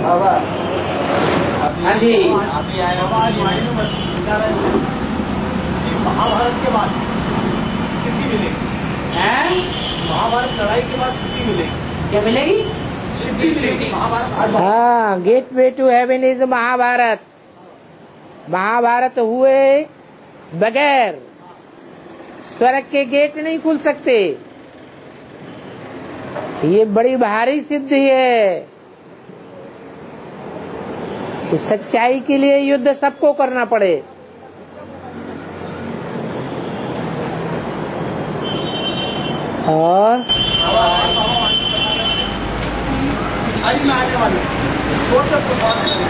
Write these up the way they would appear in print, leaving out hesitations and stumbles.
हाँ जी, अभी आया महाभारत के बाद सिद्धि मिलेगी। महाभारत लड़ाई के बाद सिद्धि मिलेगी। क्या मिलेगी? सिद्धि मिलेगी। महाभारत। हाँ, gate way to heaven is Mahabharat. Mahabharat हुए बगैर स्वर्ग के गेट नहीं खुल सकते। ये बड़ी भारी सिद्धि है। तो सच्चाई के लिए युद्ध सबको करना पड़े। और पिछाड़ी में आने वाले छोड़ सब कुछ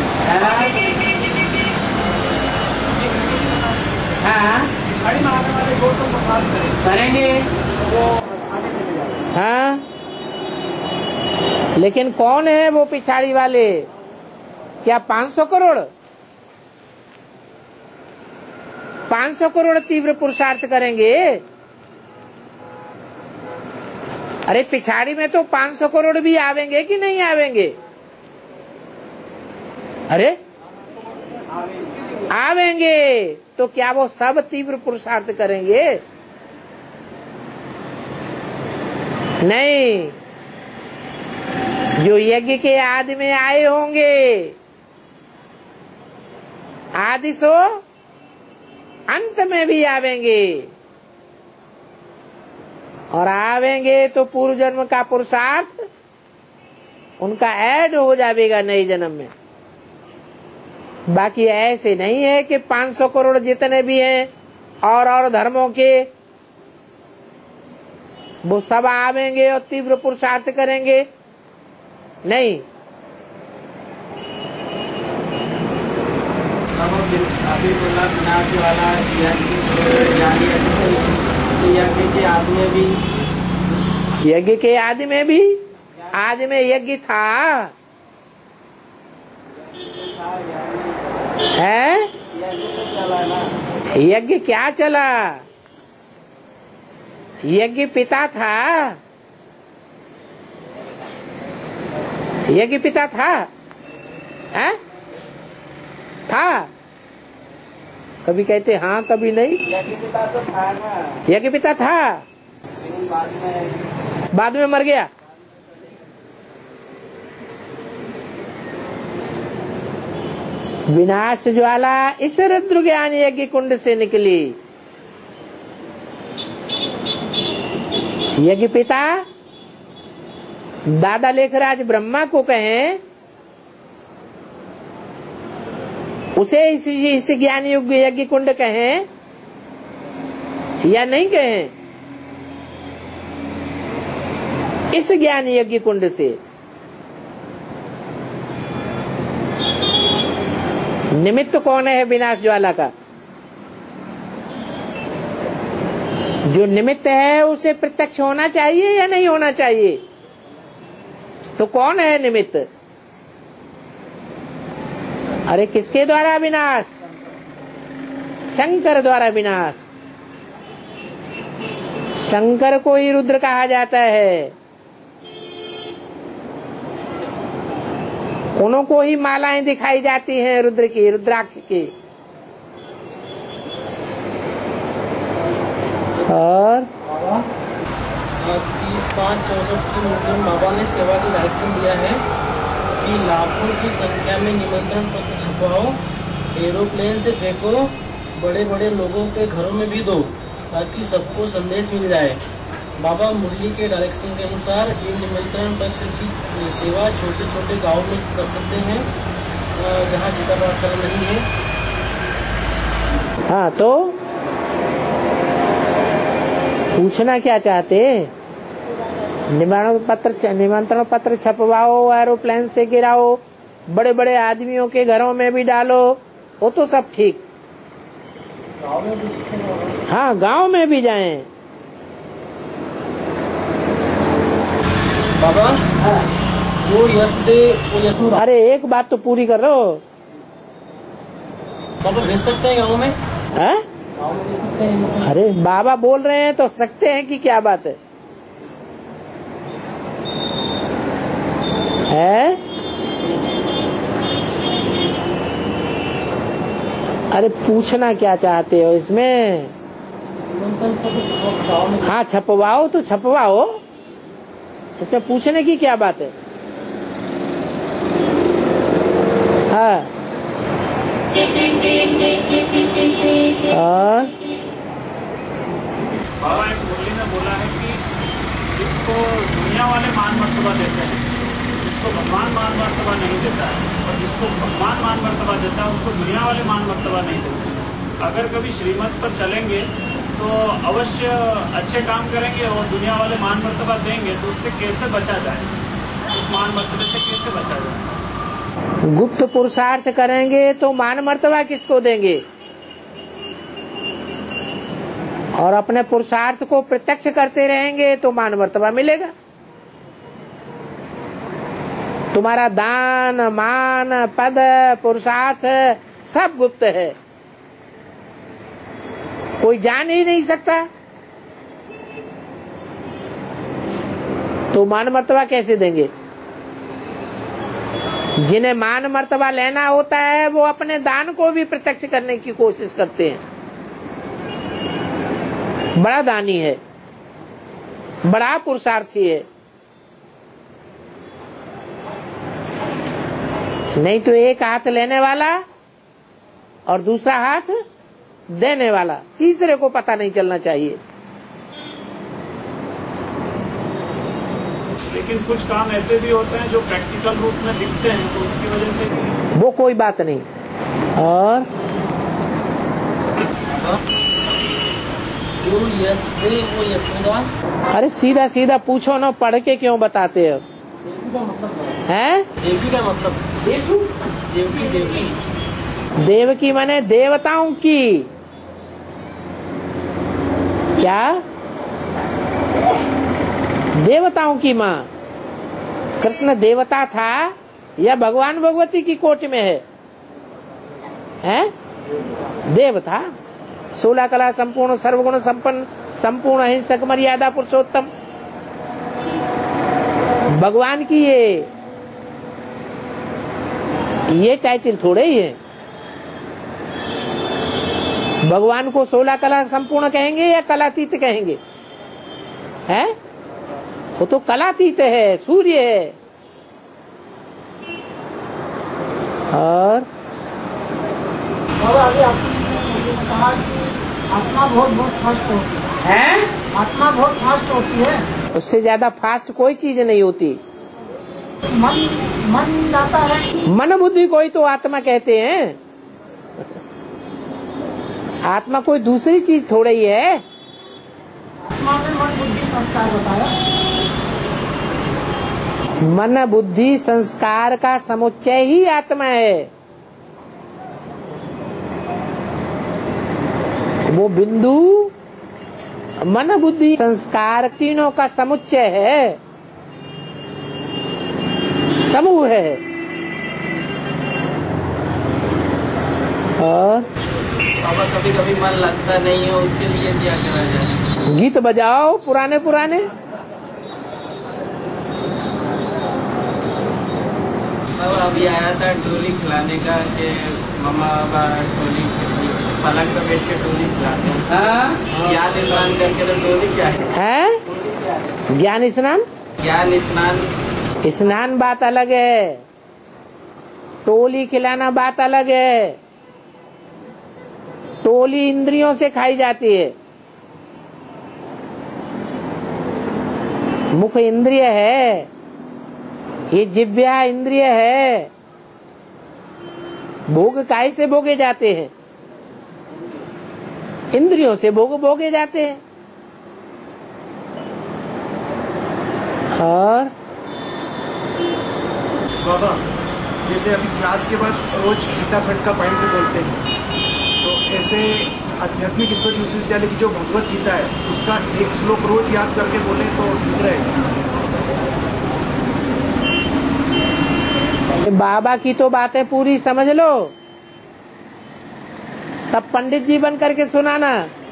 हाँ, पिछाड़ी में आने वाले छोड़ सब प्रसाद करेंगे। वो आगे चले जाएंगे। हाँ, लेकिन कौन है वो पिछाड़ी वाले? क्या 500 करोड़? 500 करोड़ तीव्र पुरुषार्थ करेंगे? अरे पिछाड़ी में तो 500 करोड़ भी आवेंगे कि नहीं आवेंगे? अरे आवेंगे। तो क्या वो सब तीव्र पुरुषार्थ करेंगे? नहीं। जो यज्ञ के आदि में आए होंगे, आदि सो अंत में भी आवेंगे। और आवेंगे तो पूर्व जन्म का पुरुषार्थ उनका ऐड हो जाएगा नए जन्म में। बाकी ऐसे नहीं है कि 500 करोड़ जितने भी हैं और धर्मों के, वो सब आवेंगे और तीव्र पुरुषार्थ करेंगे। नहीं। अभी बोला विनाश वाला यज्ञ के आदि में भी, यज्ञ के आदि में भी, आदि में यज्ञ था है? यज्ञ क्या चला? यज्ञ पिता था। यज्ञ पिता था है? था। कभी कहते हाँ, कभी नहीं। यज्ञ पिता तो था ना। यज्ञ पिता था, बाद में मर गया। विनाश ज्वाला इस रुद्र ज्ञान यज्ञ कुंड से निकली। यज्ञ पिता दादा लेखराज ब्रह्मा को कहें, उसे इस ज्ञान युग यज्ञ कुंड कहें या नहीं कहें? इस ज्ञान यज्ञ कुंड से निमित्त कौन है विनाश ज्वाला का? जो निमित्त है उसे प्रत्यक्ष होना चाहिए या नहीं होना चाहिए? तो कौन है निमित्त? अरे किसके द्वारा विनाश? शंकर द्वारा विनाश। शंकर को ही रुद्र कहा जाता है। उनको ही मालाएं दिखाई जाती हैं रुद्र की, रुद्राक्ष की। और 30-5-64 की मुस्लिम बाबा ने सेवा की डायरेक्शन दिया है कि लाखों की संख्या में निमंत्रण पत्र छपवाओ, एरोप्लेन से फेंको, बड़े बड़े लोगों के घरों में भी दो, ताकि सबको संदेश मिल जाए। बाबा मुरली के डायरेक्शन के अनुसार ये निमंत्रण पत्र की सेवा छोटे छोटे गांव में कर सकते हैं जहां गीता पाठशाला नहीं है। हाँ, तो पूछना क्या चाहते? निमंत्रण पत्र छपवाओ, एरोप्लेन से गिराओ, बड़े बड़े आदमियों के घरों में भी डालो, वो तो सब ठीक। हाँ, गांव में भी जाएं। बाबा जो यश दे वो यशुर। अरे एक बात तो पूरी कर लो। बाबा भेज सकते हैं गाँव में? है? गाँव में भेज सकते हैं? अरे बाबा बोल रहे हैं तो सकते हैं कि क्या बात है? अरे पूछना क्या चाहते हो इसमें? निमंत्रण पत्र छपवाओ में। हाँ छपवाओ तो छपवाओ, इसमें पूछने की क्या बात है? हाँ और बाबा एक मुरली ने बोला है कि जिसको दुनिया वाले मान मर्तबा देते हैं, जिसको भगवान मान मर्तबा नहीं देता है, और जिसको भगवान मान मर्तबा देता है उसको दुनिया वाले मान मर्तबा नहीं देते। अगर कभी श्रीमत पर चलेंगे तो अवश्य अच्छे काम करेंगे और दुनिया वाले मान मर्तबा देंगे, तो उससे कैसे बचा जाए? उस मान मर्तबे से कैसे बचा जाए? गुप्त पुरुषार्थ करेंगे तो मान मर्तबा किसको देंगे? और अपने पुरुषार्थ को प्रत्यक्ष करते रहेंगे तो मान मर्तबा मिलेगा। तुम्हारा दान मान पद पुरुषार्थ सब गुप्त है, कोई जान ही नहीं सकता, तो मान मर्तबा कैसे देंगे? जिन्हें मान मर्तबा लेना होता है वो अपने दान को भी प्रत्यक्ष करने की कोशिश करते हैं। बड़ा दानी है, बड़ा पुरुषार्थी है। नहीं तो एक हाथ लेने वाला और दूसरा हाथ देने वाला, तीसरे को पता नहीं चलना चाहिए। लेकिन कुछ काम ऐसे भी होते हैं जो प्रैक्टिकल रूप में दिखते हैं, तो उसकी वजह से वो कोई बात नहीं। और जो यश दे वो यशोदा। अरे सीधा सीधा पूछो ना, पढ़ के क्यों बताते हो? देवी का मतलब हैं? देवी का मतलब देवकी देवी। देवकी माने देवताओं की। क्या? देवताओं की माँ। कृष्ण देवता था या भगवान भगवती की कोटि में है? हैं? देव था। 16 कला संपूर्ण सर्वगुण संपन्न संपूर्ण अहिंसक मर्यादा पुरुषोत्तम भगवान की ये टाइटल थोड़े ही है। भगवान को 16 कला संपूर्ण कहेंगे या कलातीत कहेंगे? हैं? वो तो कलातीत है, सूर्य है। और बाबा अभी आपने कहा कि आत्मा बहुत फास्ट होती है, आत्मा बहुत फास्ट होती है, उससे ज्यादा फास्ट कोई चीज नहीं होती। मन जाता है। मन बुद्धि को ही तो आत्मा कहते हैं। आत्मा कोई दूसरी चीज थोड़ा ही है। आत्मा में मन बुद्धि संस्कार बताया। मन बुद्धि संस्कार का समुच्चय ही आत्मा है। वो बिंदु मन बुद्धि संस्कार तीनों का समुच्चय है, समूह है। और बाबा कभी कभी मन लगता नहीं है, उसके लिए क्या करा जाए? गीत बजाओ पुराने पुराने। अभी आया था टोली खिलाने का कि मम्मा बाबा टोली पलंग पे बैठ के टोली खिलाते हैं। ज्ञान स्नान करके तो टोली क्या है? ज्ञान स्नान? ज्ञान स्नान स्नान बात अलग है, टोली खिलाना बात अलग है। टोली इंद्रियों से खाई जाती है। मुख इंद्रिय है, ये जिह्वा इंद्रिय है। भोग काय से भोगे जाते हैं? इंद्रियों से भोग भोगे जाते हैं। और बाबा जैसे अभी क्लास के बाद रोज गीता खंड का पॉइंट पे बोलते हैं, तो ऐसे आध्यात्मिक ईश्वर विश्वविद्यालय की जो भगवत गीता है उसका एक श्लोक रोज याद करके बोले तो ठीक रहेगा। बाबा की तो बातें पूरी समझ लो, तब पंडित जी बन करके सुनाना।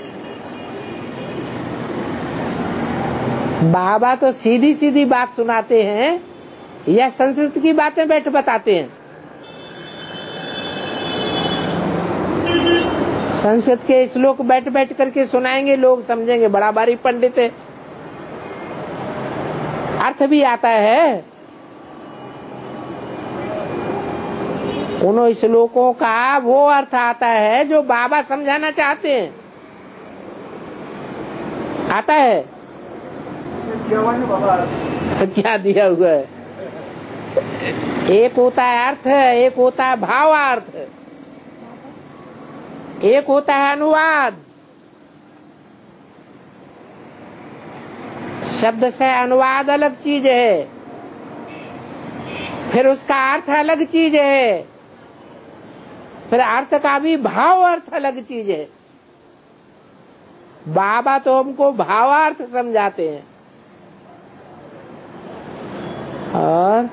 बाबा तो सीधी सीधी बात सुनाते हैं या संस्कृत की बातें बैठ बताते हैं? संस्कृत के श्लोक बैठ बैठ करके सुनाएंगे, लोग समझेंगे बड़ा भारी पंडित है। अर्थ भी आता है उन श्लोकों का, वो अर्थ आता है जो बाबा समझाना चाहते हैं। आता है तो क्या दिया हुआ है? एक होता है अर्थ, एक होता है भावार्थ, एक होता है अनुवाद। शब्द से अनुवाद अलग चीज है, फिर उसका अर्थ अलग चीज है, फिर अर्थ का भी भाव अर्थ अलग चीज है। बाबा तो हमको भावार्थ समझाते हैं। और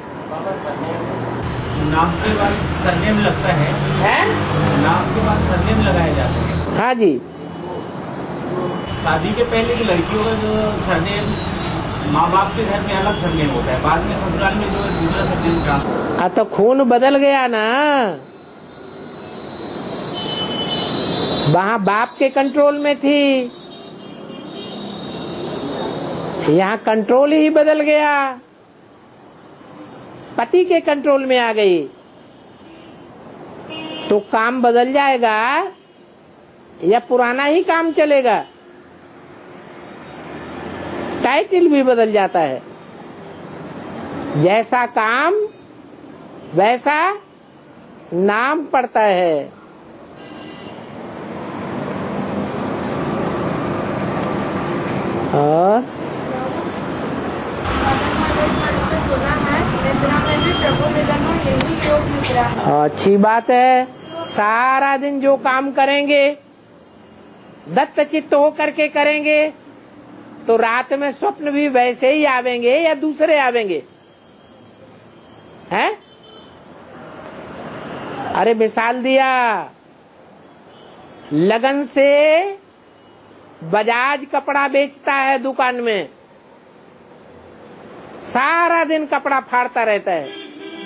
नाम के बाद सरनेम लगता है? नाम के बाद सरनेम लगाए जाते हैं। हाँ जी। शादी के पहले की लड़कियों का जो सरनेम माँ बाप के घर में अलग सरनेम होता है, बाद में ससुराल में जो दूसरा सरनेम ट्रांसफर। तो खून बदल गया ना, वहाँ बाप के कंट्रोल में थी, यहाँ कंट्रोल ही बदल गया, पति के कंट्रोल में आ गई। तो काम बदल जाएगा या पुराना ही काम चलेगा? टाइटल भी बदल जाता है। जैसा काम वैसा नाम पड़ता है। और अच्छी बात है। सारा दिन जो काम करेंगे, दत्त चित्त हो करके करेंगे, तो रात में स्वप्न भी वैसे ही आवेंगे या दूसरे आवेंगे? हैं? अरे मिसाल दिया, लगन से बजाज कपड़ा बेचता है दुकान में, सारा दिन कपड़ा फाड़ता रहता है,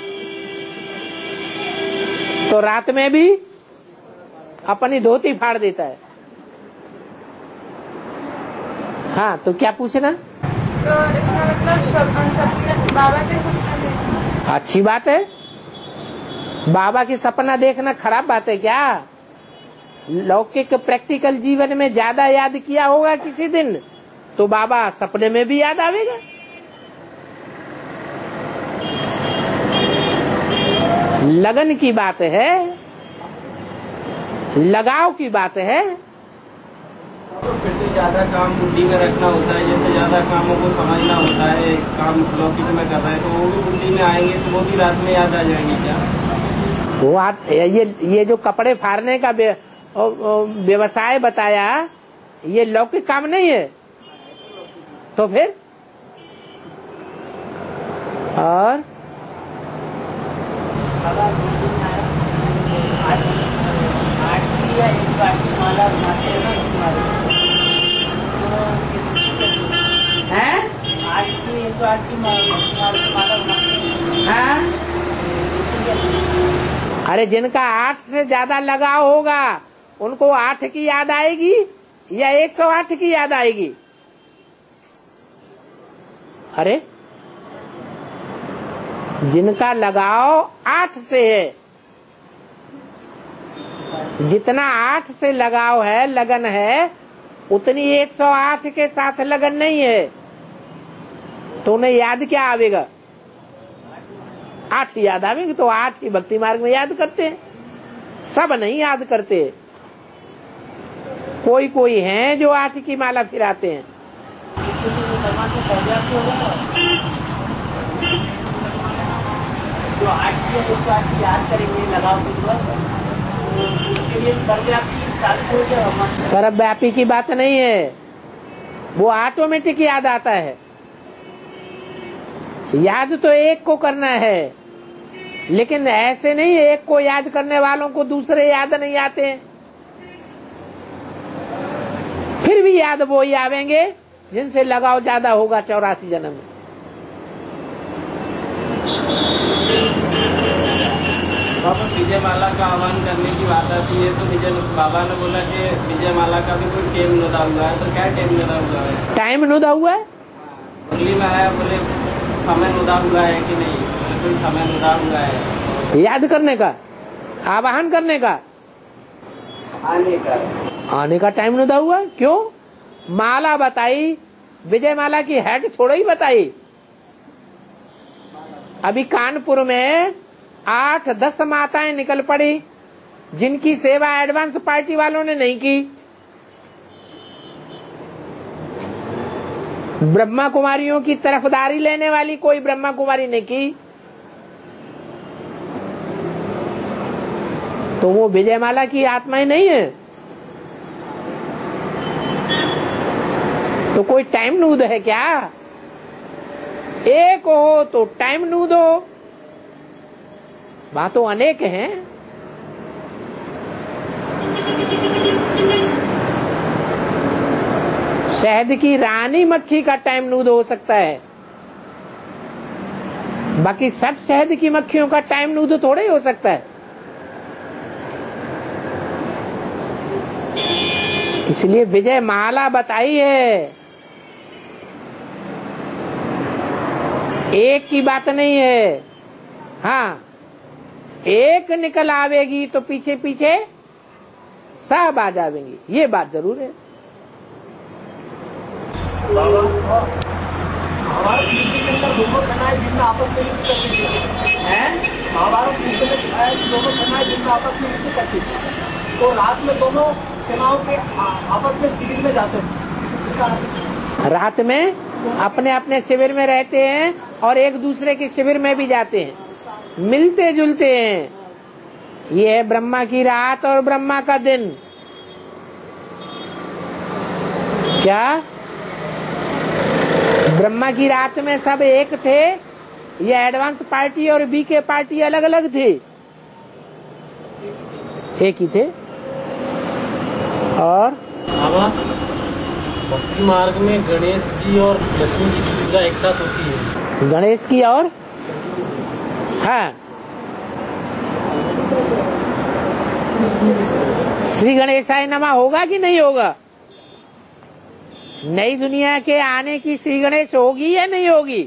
तो रात में भी अपनी धोती फाड़ देता है। हाँ, तो क्या पूछना? तो इसका मतलब सपने, बाबा के सपना। अच्छी बात है। बाबा की सपना देखना खराब बात है क्या? लौकिक प्रैक्टिकल जीवन में ज्यादा याद किया होगा किसी दिन, तो बाबा सपने में भी याद आवेगा। लगन की बात है, लगाव की बात है। तो फिर तो ज्यादा काम बुद्धि में रखना होता है, जैसे ज्यादा कामों को समझना होता है, काम लौकिक में कर रहा है तो वो भी बुद्धि में आएंगे, तो वो भी रात में याद आ जाएंगे क्या? वो ये जो कपड़े फाड़ने का व्यवसाय बताया, ये लौकिक काम नहीं है। तो फिर और अरे जिनका 8 से ज्यादा लगाव होगा उनको 8 की याद आएगी या 108 की याद आएगी? अरे जिनका लगाव 8 से है, जितना 8 से लगाव है, लगन है, उतनी 108 के साथ लगन नहीं है, तो उन्हें याद क्या आवेगा? 8 याद आवेगी। तो 8 की भक्ति मार्ग में याद करते हैं, सब नहीं याद करते। कोई कोई हैं जो 8 की माला फिराते हैं। जो 8 की 108 याद करेंगे लगाव के लिए सर्वव्यापी। सर्वव्यापी की बात नहीं है, वो ऑटोमेटिक याद आता है। याद तो एक को करना है, लेकिन ऐसे नहीं एक को याद करने वालों को दूसरे याद नहीं आते हैं। फिर भी याद वो ही आवेंगे जिनसे लगाव ज्यादा होगा 84 जन्म में। बाबा विजय माला का आह्वान करने की बात आती है तो बाबा ने बोला कि विजय माला का भी कोई टेम नुदा हुआ है, तो क्या टेम नुदा हुआ है? टाइम नुदा हुआ है? मुरली में आया, बोले समय नुदा हुआ है कि नहीं? बोले कोई समय नुदा हुआ है। याद करने का, आवाहन करने का, आने का टाइम नुदा हुआ? क्यों? माला बताई, विजय माला की हेड थोड़ा ही बताई। अभी कानपुर में 8-10 माताएं निकल पड़ी जिनकी सेवा एडवांस पार्टी वालों ने नहीं की। ब्रह्मा कुमारियों की तरफदारी लेने वाली कोई ब्रह्मा कुमारी ने की, तो वो विजयमाला की आत्माएं नहीं है। तो कोई टाइम नूद है क्या? एक हो तो टाइम नूद हो, बातों अनेक हैं। शहद की रानी मक्खी का टाइम नूद हो सकता है, बाकी सब शहद की मक्खियों का टाइम नूद थोड़े ही हो सकता है। इसलिए विजय माला बताई है, एक की बात नहीं है। हाँ, एक निकल आवेगी तो पीछे पीछे सब आ जाएंगी, ये बात जरूर है। बाबा महाभारत युद्ध के अंदर दोनों सेनाएं जिनमें आपस में युद्ध करती थी, महाभारत युद्ध में दिखाया कि दोनों सेनाएं जिनमें आपस में युद्ध करती थी, तो रात में दोनों सेनाओं के आपस में शिविर में जाते हैं। रात में अपने अपने शिविर में रहते हैं और एक दूसरे के शिविर में भी जाते हैं, मिलते जुलते हैं। ये है ब्रह्मा की रात और ब्रह्मा का दिन। क्या ब्रह्मा की रात में सब एक थे या एडवांस पार्टी और बी के पार्टी अलग अलग थे? एक ही थे। और भक्ति मार्ग में गणेश जी और लक्ष्मी जी की पूजा एक साथ होती है। गणेश की और हाँ, श्री गणेशाय नमः होगा कि नहीं होगा? नई दुनिया के आने की श्री गणेश होगी या नहीं होगी?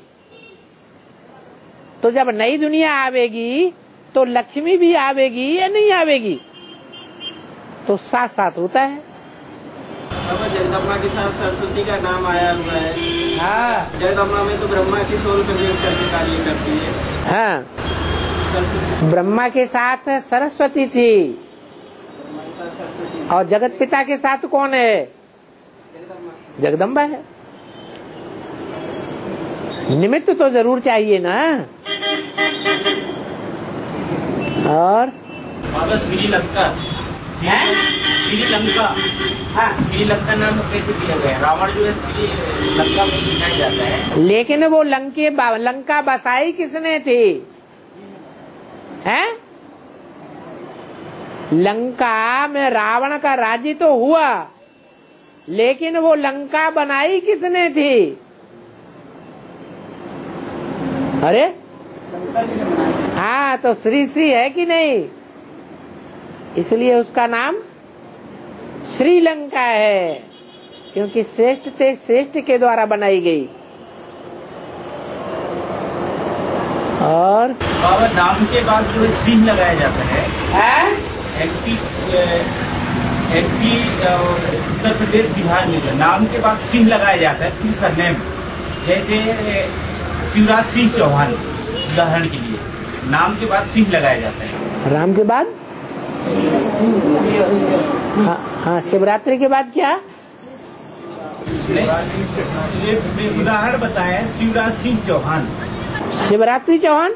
तो जब नई दुनिया आवेगी तो लक्ष्मी भी आवेगी या नहीं आवेगी? तो साथ साथ होता है। अब जगदम्बा के साथ सरस्वती का नाम आया हुआ है। हाँ, जगदम्बा में तो ब्रह्मा की सोल प्रयोग करके कार्य करती है। हाँ, ब्रह्मा के साथ सरस्वती थी और जगत पिता के साथ कौन है? जगदम्बा है। निमित्त तो जरूर चाहिए ना। और बाबा श्रीलंका, श्रीलंका, हाँ, श्रीलंका नाम कैसे दिया गया? रावण जो है श्रीलंका में दिखाया जाता है, लेकिन वो लंका बसाई किसने थी? हैं? लंका में रावण का राज्य तो हुआ, लेकिन वो लंका बनाई किसने थी? अरे हाँ, तो श्री श्री है कि नहीं? इसलिए उसका नाम श्रीलंका है, क्योंकि श्रेष्ठ ते श्रेष्ठ के द्वारा बनाई गई। और बाबा नाम के बाद जो है सिंह लगाया जाता है। एमपी और उत्तर प्रदेश, बिहार में नाम के बाद सिंह लगाया जाता है, फिर सरनेम। जैसे शिवराज सिंह चौहान, उदाहरण के लिए नाम के बाद सिंह लगाया जाता है। राम के बाद हाँ, शिवरात्रि के बाद क्या? उदाहरण बताया, शिवराज सिंह चौहान, शिवरात्रि चौहान।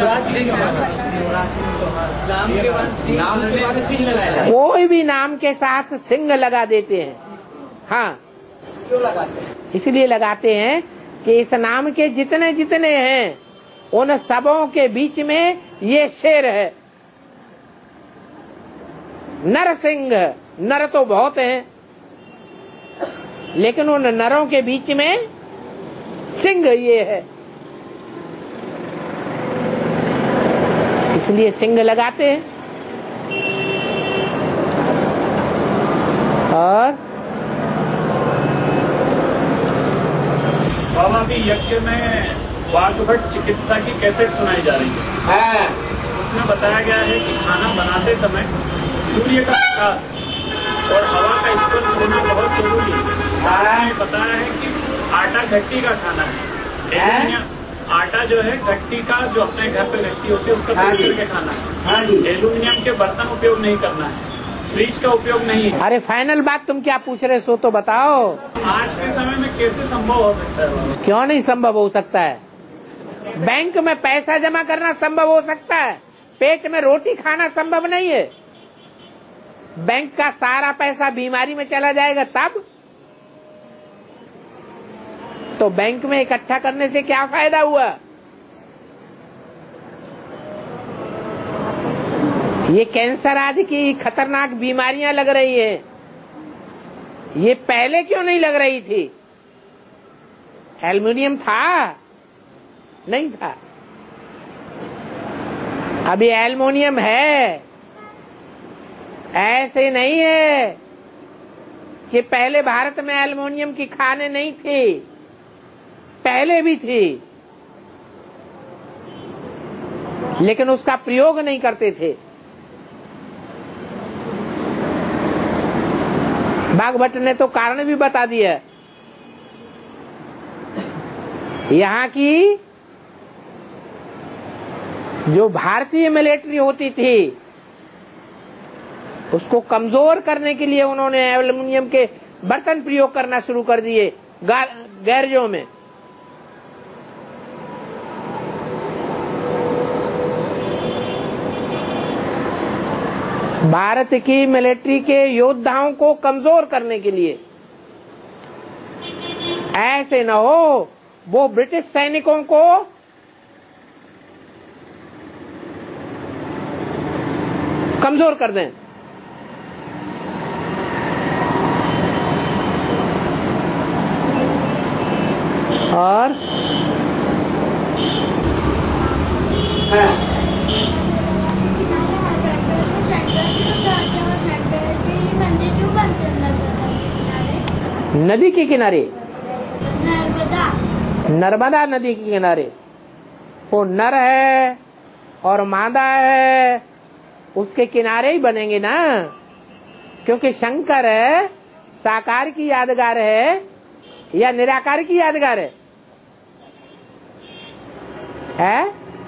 नाम के बाद सिंह लगाया जाता है। कोई भी नाम के साथ सिंह लगा देते हैं। हाँ, क्यों लगाते हैं? इसलिए लगाते हैं कि इस नाम के जितने जितने हैं उन सबों के बीच में ये शेर है। नर सिंह, नर तो बहुत हैं, लेकिन उन नरों के बीच में सिंह ये है। इसलिए सिंह लगाते हैं। और बाबा भी यज्ञ में वाग्भट चिकित्सा की कैसेट सुनाई जा रही है। उसमें बताया गया है कि खाना बनाते समय सूर्य का प्रकाश और हवा का स्पर्श होना बहुत जरूरी है। बताया है कि आटा घट्टी का खाना है। आटा जो है घट्टी का, जो अपने घर पे घट्टी होती है उसका पीस करके खाना है। एल्यूमिनियम के बर्तन उपयोग नहीं करना है, फ्रिज का उपयोग नहीं है। अरे फाइनल बात तुम क्या पूछ रहे सो तो बताओ। आज के समय में कैसे संभव हो सकता है? क्यों नहीं संभव हो सकता है? बैंक में पैसा जमा करना संभव हो सकता है, पेट में रोटी खाना संभव नहीं है। बैंक का सारा पैसा बीमारी में चला जाएगा तब तो बैंक में इकट्ठा करने से क्या फायदा हुआ? ये कैंसर आदि की खतरनाक बीमारियां लग रही है, ये पहले क्यों नहीं लग रही थी? एल्युमिनियम था? नहीं था। अभी एल्युमिनियम है, ऐसे नहीं है कि पहले भारत में एल्युमिनियम की खानें नहीं थी, पहले भी थी, लेकिन उसका प्रयोग नहीं करते थे। वाग्भट ने तो कारण भी बता दिया। यहाँ की जो भारतीय मिलिट्री होती थी उसको कमजोर करने के लिए उन्होंने एल्युमिनियम के बर्तन प्रयोग करना शुरू कर दिए गैरेजों में। भारत की मिलिट्री के योद्धाओं को कमजोर करने के लिए, ऐसे न हो वो ब्रिटिश सैनिकों को कमजोर कर दें। और नदी के किनारे, नर्मदा नदी के किनारे वो नर है और मादा है, उसके किनारे ही बनेंगे ना, क्योंकि शंकर है साकार की यादगार है या निराकार की यादगार है?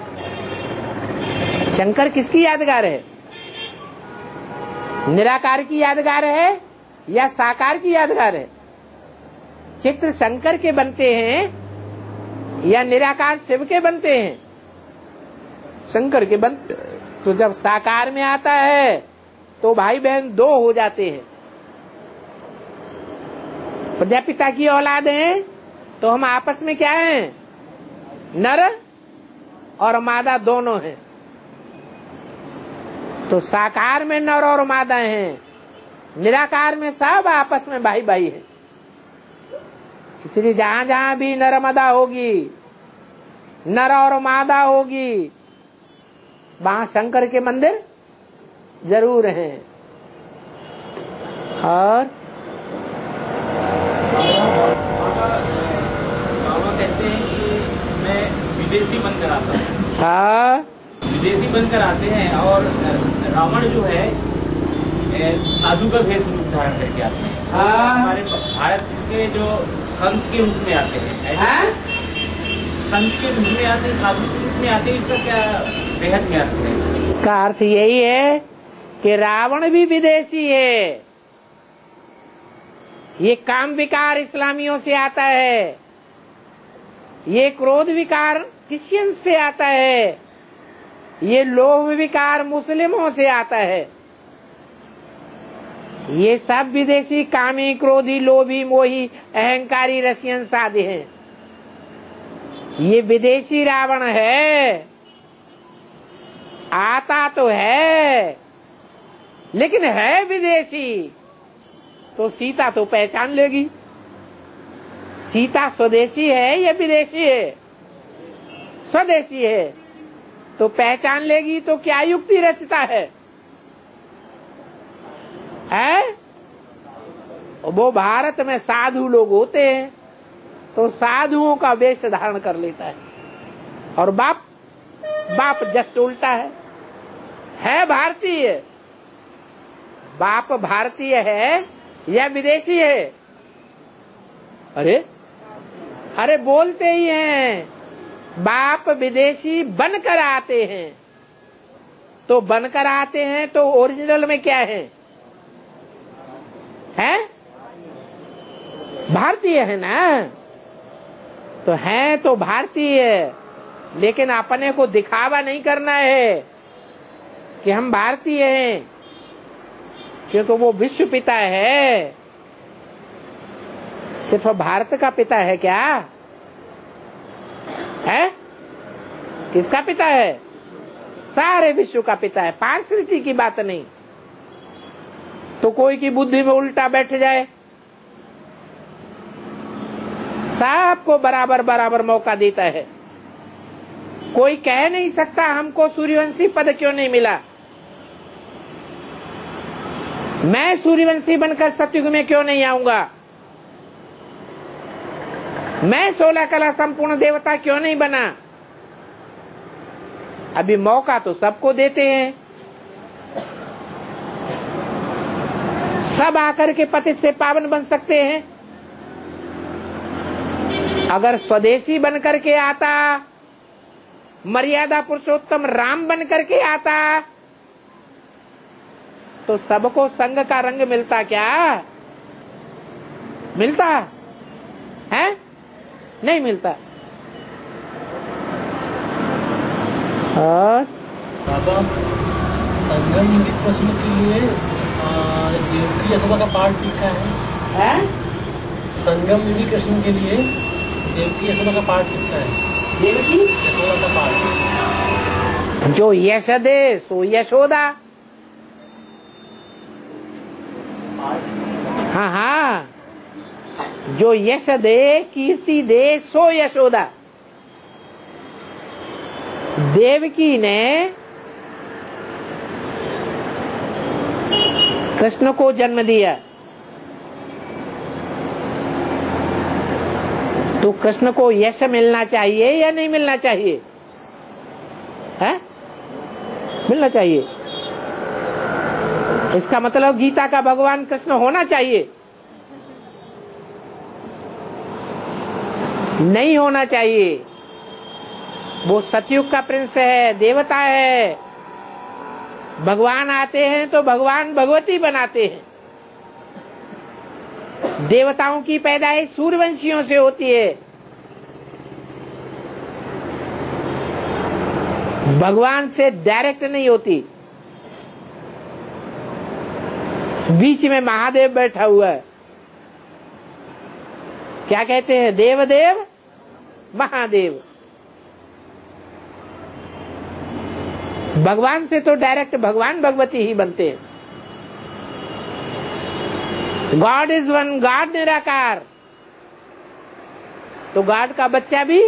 शंकर किसकी यादगार है? निराकार की यादगार है या साकार की यादगार है? चित्र शंकर के बनते हैं या निराकार शिव के बनते हैं? शंकर के बनते। तो जब साकार में आता है तो भाई बहन दो हो जाते हैं। प्रजापिता की औलाद हैं तो हम आपस में क्या हैं? नर और मादा दोनों हैं। तो साकार में नर और मादा हैं, निराकार में सब आपस में भाई भाई हैं। इसलिए जहां जहां भी नर्मदा होगी, नर और मादा होगी, वहां शंकर के मंदिर जरूर हैं। और बाबा कहते हैं कि मैं विदेशी बनकर आता हूँ। हाँ, विदेशी बनकर आते हैं और रावण जो है साधु का भेष रूप धारण करके आते हैं। हाँ। हमारे भारत के जो संत के रूप में आते हैं, संत के रूप में आते हैं, साधु के रूप में आते हैं, इसका क्या बेहद में अर्थ है? इसका अर्थ यही है कि रावण भी विदेशी है। ये काम विकार इस्लामियों से आता है, ये क्रोध विकार क्रिश्चियन से आता है, ये लोभ विकार मुस्लिमों से आता है। ये सब विदेशी कामी, क्रोधी, लोभी, मोही, अहंकारी रसियन साधे हैं। ये विदेशी रावण है, आता तो है लेकिन है विदेशी। तो सीता तो पहचान लेगी, सीता स्वदेशी है या विदेशी है? स्वदेशी है। तो पहचान लेगी तो क्या युक्ति रचता है? वो भारत में साधु लोग होते हैं तो साधुओं का वेश धारण कर लेता है, और बाप जस्ट उल्टा है भारतीय। बाप भारतीय है या विदेशी है? अरे बोलते ही हैं, बाप विदेशी बनकर आते हैं। तो बनकर आते हैं तो ओरिजिनल में क्या है? भारतीय है ना। तो भारतीय, लेकिन अपने को दिखावा नहीं करना है कि हम भारतीय हैं, क्योंकि वो विश्व पिता है। सिर्फ भारत का पिता है क्या? किसका पिता है? सारे विश्व का पिता है। पार्शलिटी की बात नहीं। तो कोई की बुद्धि में उल्टा बैठ जाए, सबको बराबर बराबर मौका देता है। कोई कह नहीं सकता हमको सूर्यवंशी पद क्यों नहीं मिला। मैं सूर्यवंशी बनकर सतयुग में क्यों नहीं आऊंगा? मैं 16 कला संपूर्ण देवता क्यों नहीं बना? अभी मौका तो सबको देते हैं। सब आकर के पतित से पावन बन सकते हैं। अगर स्वदेशी बनकर के आता, मर्यादा पुरुषोत्तम राम बनकर के आता, तो सबको संग का रंग मिलता क्या? मिलता है? नहीं मिलता। और बाबा संगम के प्रश्न के लिए देवकी यशोदा का पाठ किसका है? संगम युगी कृष्ण के लिए देवकी यशोदा का पाठ किसका है? देवकी यशोदा का पाठ जो यश दे सो यशोदा। हाँ, जो यश दे कीर्ति दे सो यशोदा। देवकी ने कृष्ण को जन्म दिया, तो कृष्ण को यश मिलना चाहिए या नहीं मिलना चाहिए? मिलना चाहिए। इसका मतलब गीता का भगवान कृष्ण होना चाहिए? नहीं होना चाहिए। वो सतयुग का प्रिंस है, देवता है। भगवान आते हैं तो भगवान भगवती बनाते हैं। देवताओं की पैदाइश सूर्यवंशियों से होती है। भगवान से डायरेक्ट नहीं होती। बीच में महादेव बैठा हुआ है। क्या कहते हैं? देवदेव महादेव। भगवान से तो डायरेक्ट भगवान भगवती ही बनते हैं। गॉड इज वन, गॉड निराकार। तो गॉड का बच्चा भी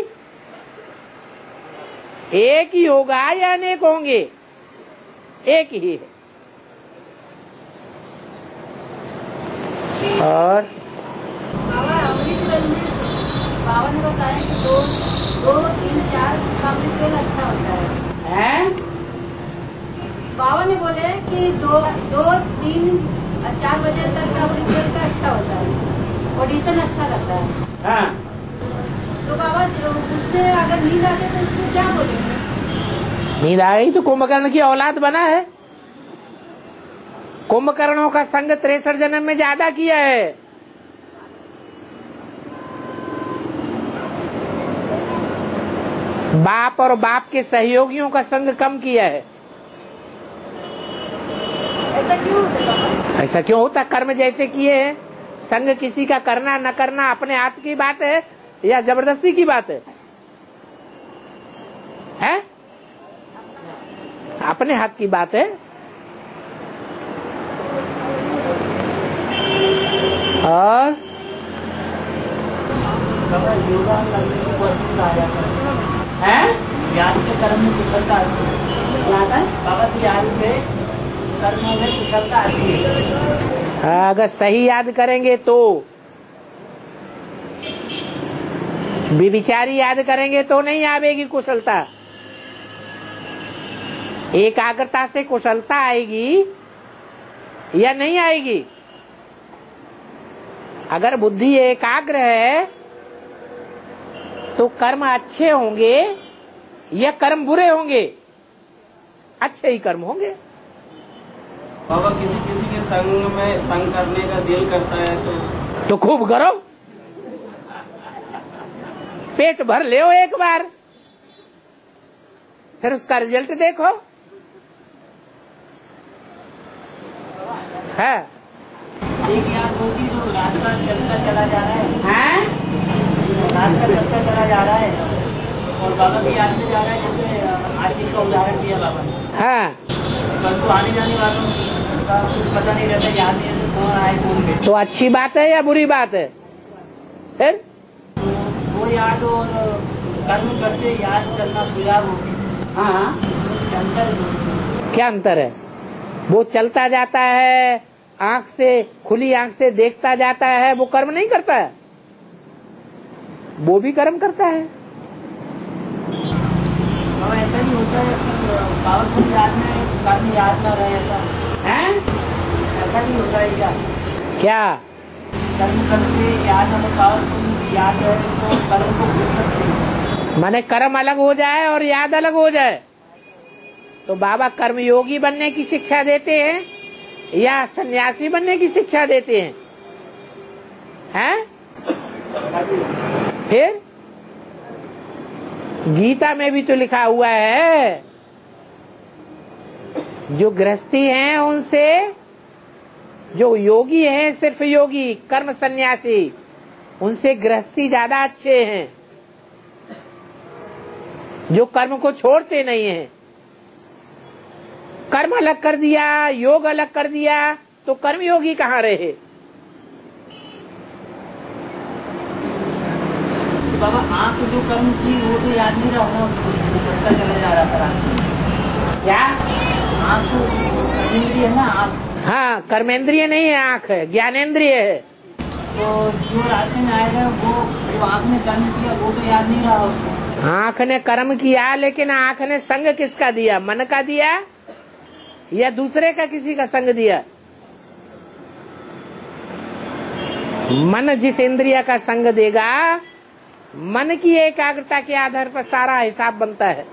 एक ही होगा या अनेक होंगे? एक ही है। और बाबा अमृतवेल में बाबा ने बताया कि 2, 3, 4 का अमृतवेल अच्छा होता है। बाबा ने बोले कि 2, 3, 4 बजे तक का अमृतवेल का अच्छा होता है, ऑडिशन अच्छा लगता है। हाँ, तो बाबा उससे अगर नींद आते तो उसको क्या बोलेंगे? नींद आ गई तो कुंभकर्ण की औलाद बना है। कुंभकर्णों का संग 63 जन्म में ज्यादा किया है। बाप और बाप के सहयोगियों का संग कम किया है। ऐसा क्यों होता? ऐसा क्यों होता? कर्म जैसे किए हैं। संग किसी का करना न करना अपने हाथ की बात है या जबरदस्ती की बात है? अपने हाथ की बात है। और योगा करने को पसंद आ जाता है। याद के कर्म में कुशलता आती है। बाबा की याद के कर्मों में कुशलता आती है। अगर सही याद करेंगे तो, विचारी याद करेंगे तो नहीं आवेगी कुशलता। एकाग्रता से कुशलता आएगी या नहीं आएगी? अगर बुद्धि एकाग्र है तो कर्म अच्छे होंगे या कर्म बुरे होंगे? अच्छे ही कर्म होंगे। बाबा किसी किसी के संग में संग करने का दिल करता है तो खूब करो, पेट भर ले एक बार, फिर उसका रिजल्ट देखो। है एक याद होती जो रास्ता चलता चला जा रहा है, रास्ता चलता चला जा रहा है और बाबा भी याद में जा रहा है। जैसे आशिक का उदाहरण दिया बाबा ने। हाँ, परंतु आने जाने वालों का कुछ पता नहीं रहता, याद नहीं रहता कौन आए कौन गए। तो अच्छी बात है या बुरी बात है? फिर वो याद और कर्म करते याद करना सुझाव होगी। हाँ, क्या अंतर है? वो चलता जाता है, आंख से, खुली आंख से देखता जाता है, वो कर्म नहीं करता है? वो भी कर्म करता है। और ऐसा नहीं होता है कि पावरफुल याद में कर्म याद न रहे, ऐसा नहीं होता है क्या? क्या कर्म करके याद हमें पावरफुल याद है तो कर्म को भूल सकते हैं। माने कर्म अलग हो जाए और याद अलग हो जाए। तो बाबा कर्मयोगी बनने की शिक्षा देते हैं या सन्यासी बनने की शिक्षा देते हैं? हैं? फिर गीता में भी तो लिखा हुआ है, जो गृहस्थी हैं उनसे, जो योगी हैं, सिर्फ योगी, कर्म सन्यासी, उनसे गृहस्थी ज्यादा अच्छे हैं, जो कर्म को छोड़ते नहीं हैं। कर्म अलग कर दिया, योग अलग कर दिया, तो कर्मयोगी कहाँ रहे? तो बाबा आंख जो कर्म की वो तो याद नहीं रहा होगा, चलता चला जा रहा था। क्या आंख कर्मेंद्रिय है ना? आंख, हाँ, कर्मेंद्रिय नहीं है, आंख है, ज्ञानेन्द्रिय है। तो जो रास्ते में आएगा वो आंख ने कर्म किया वो तो याद नहीं रहा उसको। आंख ने कर्म किया, लेकिन आंख ने संग किसका दिया? मन का दिया या दूसरे का किसी का संग दिया? मन जिस इंद्रिय का संग देगा, मन की एकाग्रता के आधार पर सारा हिसाब बनता है।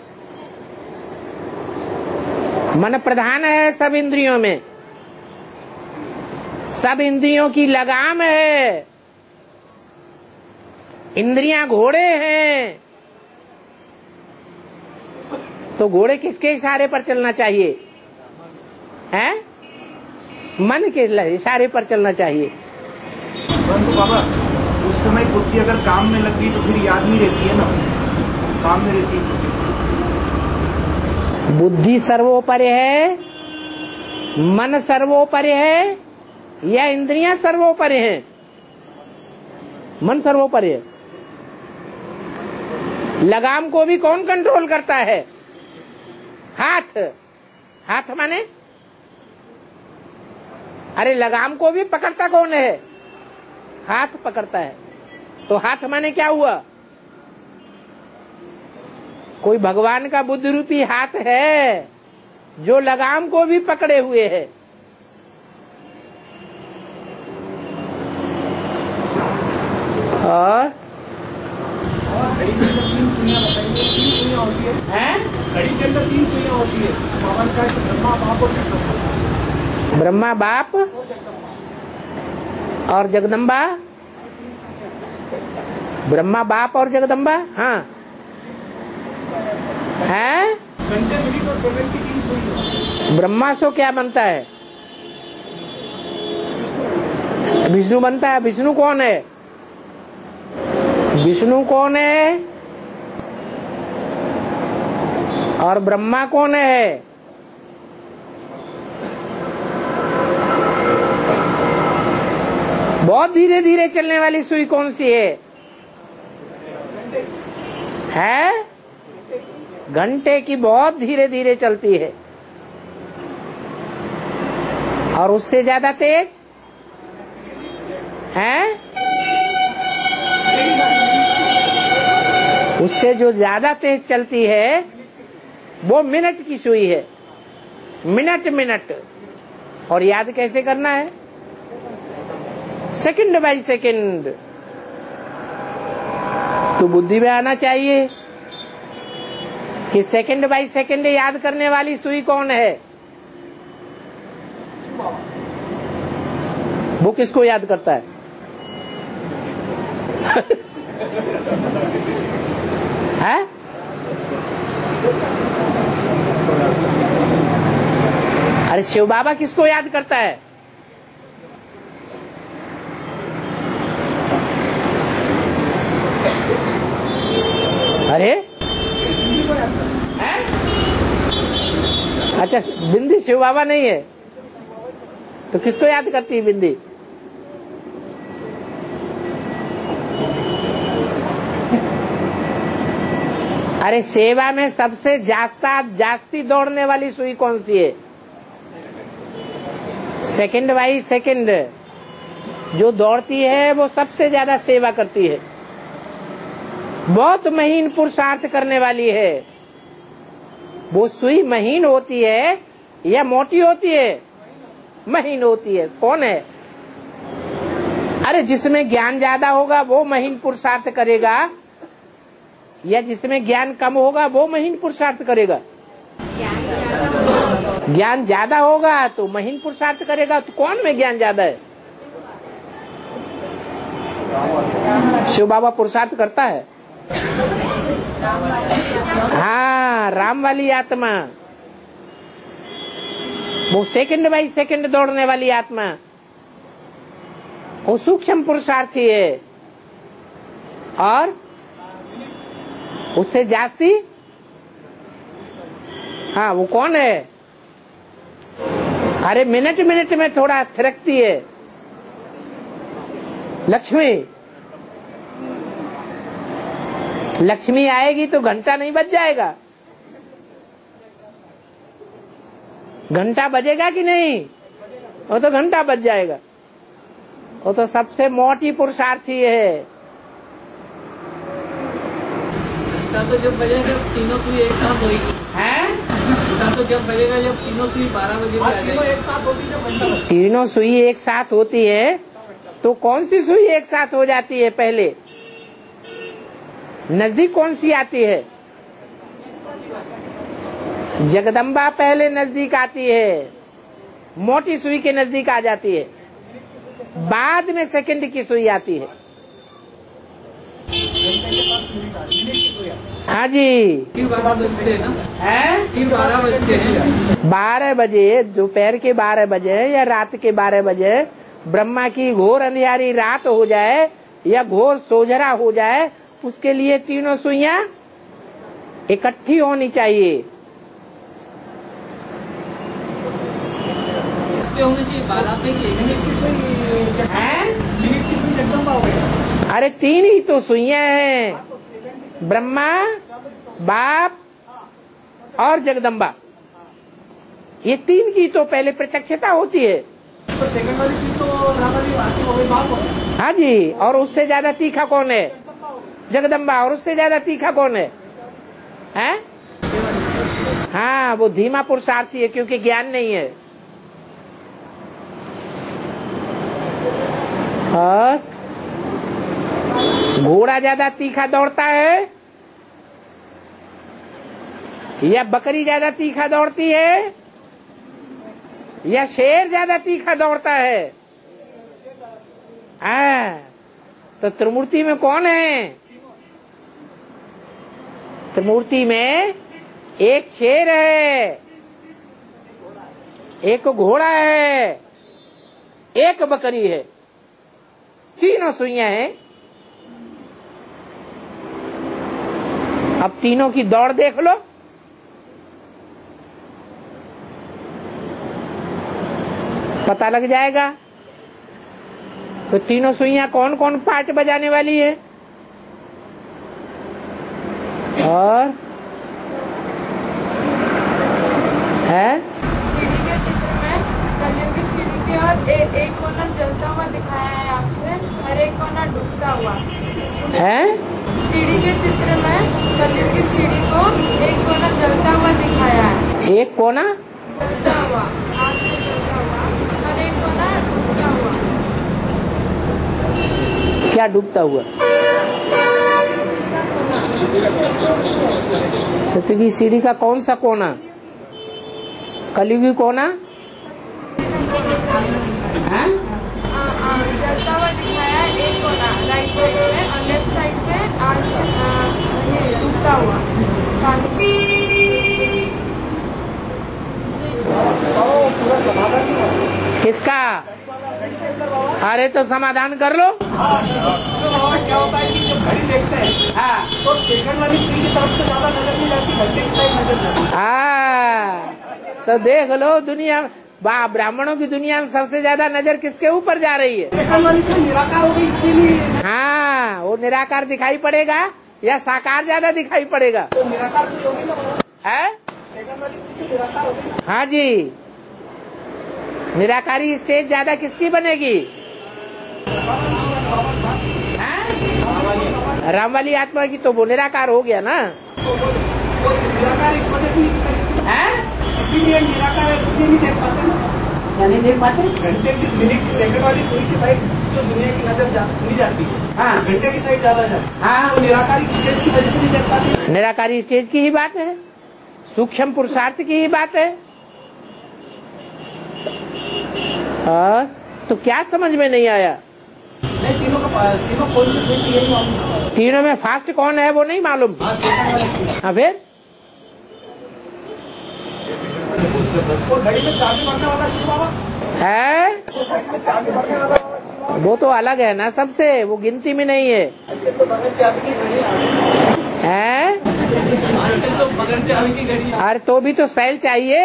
मन प्रधान है सब इंद्रियों में, सब इंद्रियों की लगाम है। इंद्रियां घोड़े हैं, तो घोड़े किसके इशारे पर चलना चाहिए? हैं? मन के इशारे पर चलना चाहिए। परंतु बाबा उस समय बुद्धि अगर काम में लग गई तो फिर याद नहीं रहती है ना, काम में रहती है। बुद्धि सर्वोपरि है, मन सर्वोपरि है या इंद्रियां सर्वोपरि है? मन सर्वोपरि है। लगाम को भी कौन कंट्रोल करता है? हाथ। हाथ माने, अरे लगाम को भी पकड़ता कौन है? हाथ पकड़ता है। तो हाथ माने क्या हुआ? कोई भगवान का बुद्ध रूपी हाथ है जो लगाम को भी पकड़े हुए है। और घड़ी के अंदर 3 सुइयां बताइए, 3 सुइयां होती है। घड़ी के अंदर 3 सुइयां होती है। भगवान का ब्रह्मा बाप और जगदम्बा। ब्रह्मा बाप और जगदम्बा। ब्रह्मा बाप और जगदम्बा, हाँ है। घंटे मिनट और सेकंड की 3 सुइयां। ब्रह्मा से क्या बनता है? विष्णु बनता है। विष्णु कौन है? विष्णु कौन है और ब्रह्मा कौन है? बहुत धीरे धीरे चलने वाली सुई कौन सी है? घंटे की बहुत धीरे धीरे चलती है, और उससे ज्यादा तेज है, उससे जो ज्यादा तेज चलती है वो मिनट की सुई है, मिनट मिनट। और याद कैसे करना है? Second by second. तो बुद्धि में आना चाहिए कि सेकंड बाय सेकंड याद करने वाली सुई कौन है। वो किसको याद करता है? है? अरे शिव बाबा किसको याद करता है? अरे है? अच्छा, बिंदी शिव बाबा नहीं है तो किसको याद करती है बिंदी? अरे सेवा में सबसे जास्ती दौड़ने वाली सुई कौन सी है? सेकंड बाई सेकंड जो दौड़ती है वो सबसे ज्यादा सेवा करती है, बहुत महीन पुरुषार्थ करने वाली है। वो सुई महीन होती है या मोटी होती है? महीन होती है। कौन है? अरे जिसमें ज्ञान ज्यादा होगा वो महीन पुरुषार्थ करेगा, या जिसमें ज्ञान कम होगा वो महीन पुरुषार्थ करेगा? ज्ञान ज्यादा होगा तो महीन पुरुषार्थ करेगा। तो कौन में ज्ञान ज्यादा है? शिव बाबा पुरुषार्थ करता है। हाँ, राम वाली आत्मा, वो सेकंड बाई सेकंड दौड़ने वाली आत्मा, वो सूक्ष्म पुरुषार्थी है। और उससे जास्ती, हाँ, वो कौन है? अरे मिनट मिनट में थोड़ा थिरकती है, लक्ष्मी। लक्ष्मी आएगी तो घंटा नहीं बज जाएगा? घंटा बजेगा कि नहीं? वो तो घंटा बज जाएगा। वो तो सबसे मोटी पुरुषार्थी है। घंटा तो जब बजेगा तीनों सुई एक साथ होगी। हैं? घंटा तो जब बजेगा जब तीनों सुई 12 बजे पे आ जाएगी। तीनों सुई एक साथ होती है तो कौन सी सुई एक साथ हो जाती है? पहले नजदीक कौन सी आती है? जगदम्बा पहले नजदीक आती है, मोटी सुई के नजदीक आ जाती है, बाद में सेकंड की सुई आती है। हाँ जी, 12 बजते हैं ना? है 12 बजते हैं। 12 बजे, दोपहर के 12 बजे या रात के 12 बजे ब्रह्मा की घोर अंधियारी रात हो जाए या घोर सोझरा हो जाए, उसके लिए तीनों सुइयां इकट्ठी होनी चाहिए। होनी चाहिए 12 पे अरे 3 ही तो सुइयां हैं, ब्रह्मा, बाप और जगदम्बा। ये 3 की तो पहले प्रत्यक्षता होती है। तो सेकंड वाली चीज तो बाप है। हाँ जी, और उससे ज्यादा तीखा कौन है? जगदम्बा। और उससे ज्यादा तीखा कौन है? हैं? हाँ, वो धीमा पुरुषार्थी है क्योंकि ज्ञान नहीं है। और घोड़ा ज्यादा तीखा दौड़ता है या बकरी ज्यादा तीखा दौड़ती है या शेर ज्यादा तीखा दौड़ता है? तो त्रिमूर्ति में कौन है? त्रिमूर्ति में एक शेर है, एक घोड़ा है, एक बकरी है, तीनों सुइयां हैं। अब तीनों की दौड़ देख लो। पता लग जाएगा। तो तीनों सुइयां कौन कौन पार्ट बजाने वाली है? और डूबता हुआ है। सीढ़ी के चित्र में कलयुग की सीढ़ी को एक कोना जलता हुआ दिखाया है। एक कोना जलता हुआ, आग से जलता हुआ, और एक कोना डूबता हुआ। क्या डूबता हुआ? सत्य की सीढ़ी का कौन सा कोना? कलयुगी कोना है? जलता हुआ दिखाया है एक कोना राइट साइड पे, और लेफ्ट साइड पे आग से ये डूबता हुआ किसका? अरे तो समाधान कर लो। क्या होता है कि जब घड़ी देखते हैं हाँ तो सेकंड वाली स्त्री की तरफ से ज्यादा नजर नहीं जाती, घंटे की साइड नजर जाती। हाँ तो देख लो, दुनिया ब्राह्मणों की दुनिया में सबसे ज्यादा नजर किसके ऊपर जा रही है? सेकंड वाली स्त्री निराकार हो गई, इसलिए नहीं। हाँ, वो निराकार दिखाई पड़ेगा या साकार ज्यादा दिखाई पड़ेगा? तो निराकार से होगी ना है? सेकंड वाली स्त्री निराकार हो गई। हाँ जी, निराकारी स्टेज ज्यादा किसकी बनेगी? राम वाली आत्मा की तो वो निराकार हो गया ना। निराकार इस वजह से है? इसीलिए निराकार है, इसलिए नहीं देख पाते ना। क्या नहीं देख पाते? घंटे की मिनट की सेकंड वाली सुई की साइड जो दुनिया की नजर नहीं जाती है, हाँ। घंटे की साइड ज्यादा जाती है। हाँ। तो निराकारी स्टेज की वजह से नहीं देख पाते। निराकारी स्टेज की ही बात है, सूक्ष्म पुरुषार्थ की ही बात है। तो क्या समझ में नहीं आया? नहीं, तीनों कौन सी स्थिति है मालूम? तीनों में फास्ट कौन है वो नहीं मालूम। हाँ फिर वो घड़ी में चाबी भरने वाला शिव बाबा है, वो तो अलग है ना सबसे, वो गिनती में नहीं है। तो बगैर चाबी की घड़ी है? तो बगैर चाबी की घड़ी। अरे तो भी तो सेल चाहिए।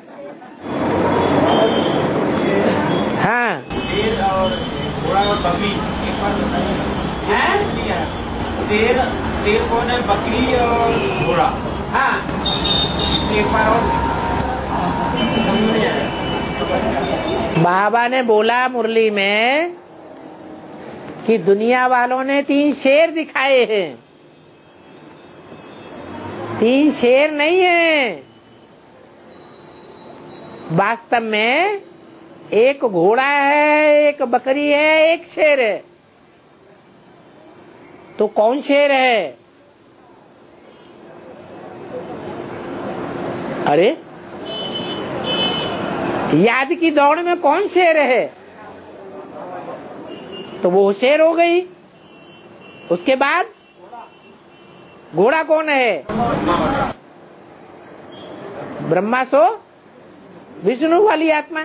हाँ, शेर और घोड़ा और बकरी एक बार बताइए। शेर कौन है, बकरी और घोड़ा? हाँ, एक बार और बाबा ने बोला मुरली में कि दुनिया वालों ने 3 शेर दिखाए हैं। 3 शेर नहीं है, वास्तव में एक घोड़ा है, एक बकरी है, एक शेर है। तो कौन शेर है? अरे याद की दौड़ में कौन शेर है? तो वो शेर हो गई। उसके बाद घोड़ा कौन है? ब्रह्मा सो विष्णु वाली आत्मा।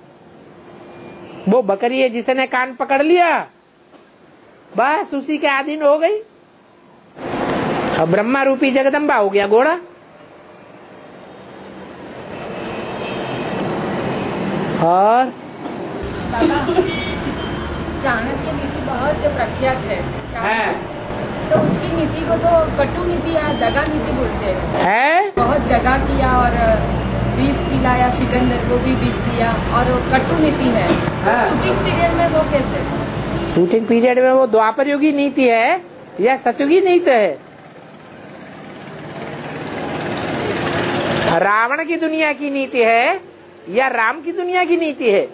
वो बकरी है जिसने कान पकड़ लिया, बस उसी के अधीन हो गई। अब ब्रह्मा रूपी जगदम्बा हो गया घोड़ा। और चाणक्य नीति बहुत प्रख्यात है। तो उसकी नीति को तो कटु नीति या दगा नीति बोलते हैं। बहुत दगा किया और विष पिलाया, सिकंदर को भी विष दिया, और कटु नीति है। शूटिंग पीरियड में वो कैसे? शूटिंग पीरियड में वो द्वापर युगी नीति है या सतयुगी नीति है? रावण की दुनिया की नीति है या राम की दुनिया की नीति है?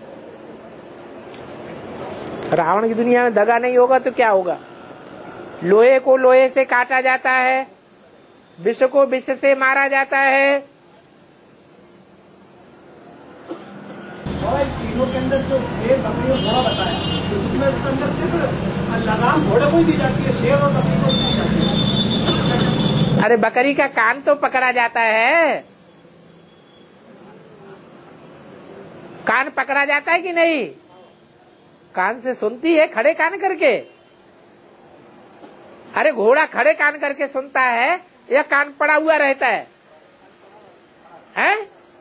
रावण की दुनिया में दगा नहीं होगा तो क्या होगा? लोहे को लोहे से काटा जाता है, विष को विष से मारा जाता है। और तीनों के अंदर जो शेर, बकरी और घोड़ा बताया, तो उसमें उसके अंदर सिर्फ लगाम घोड़े को ही दी जाती है, शेर और बकरी को दी जाती है। अरे बकरी का कान तो पकड़ा जाता है, कान पकड़ा जाता है कि नहीं? कान से सुनती है खड़े कान करके। अरे घोड़ा खड़े कान करके सुनता है या कान पड़ा हुआ रहता है? हैं?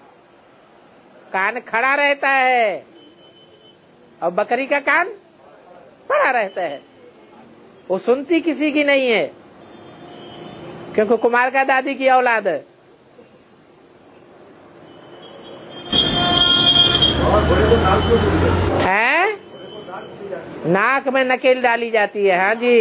कान खड़ा रहता है और बकरी का कान पड़ा रहता है। वो सुनती किसी की नहीं है, क्योंकि कुमार का दादी की औलाद है। नाक में नकेल डाली जाती है। हाँ जी।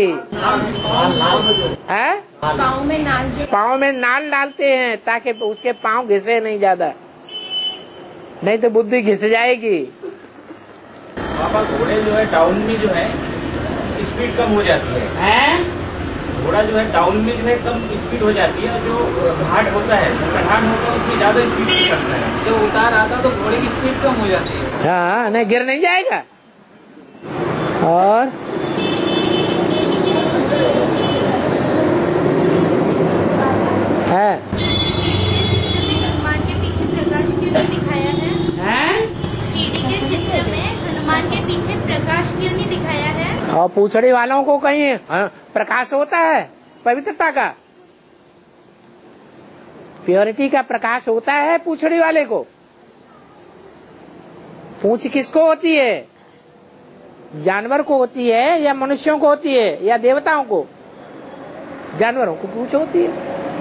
है पाँव में नाल पाँव में नाल डालते हैं ताकि उसके पाँव घिसे नहीं ज्यादा, नहीं तो बुद्धि घिस जाएगी। पापा घोड़े जो है टाउन में जो है स्पीड कम हो जाती है। घोड़ा जो है टाउन में जो है कम स्पीड हो जाती है, और जो घाट होता है चढ़ान होता है उसमें ज्यादा स्पीड करता है। जब उतार आता तो घोड़े की स्पीड कम हो जाती है। हाँ, नहीं गिर नहीं जाएगा। और है हनुमान के पीछे प्रकाश क्यों नहीं दिखाया है? सीढ़ी के चित्र में हनुमान के पीछे प्रकाश क्यों नहीं दिखाया है? और पूछड़ी वालों को कहीं प्रकाश होता है, पवित्रता का, प्योरिटी का प्रकाश होता है पूछड़ी वाले को। पूछ किसको होती है? जानवर को होती है या मनुष्यों को होती है या देवताओं को? जानवरों को पूछ होती है।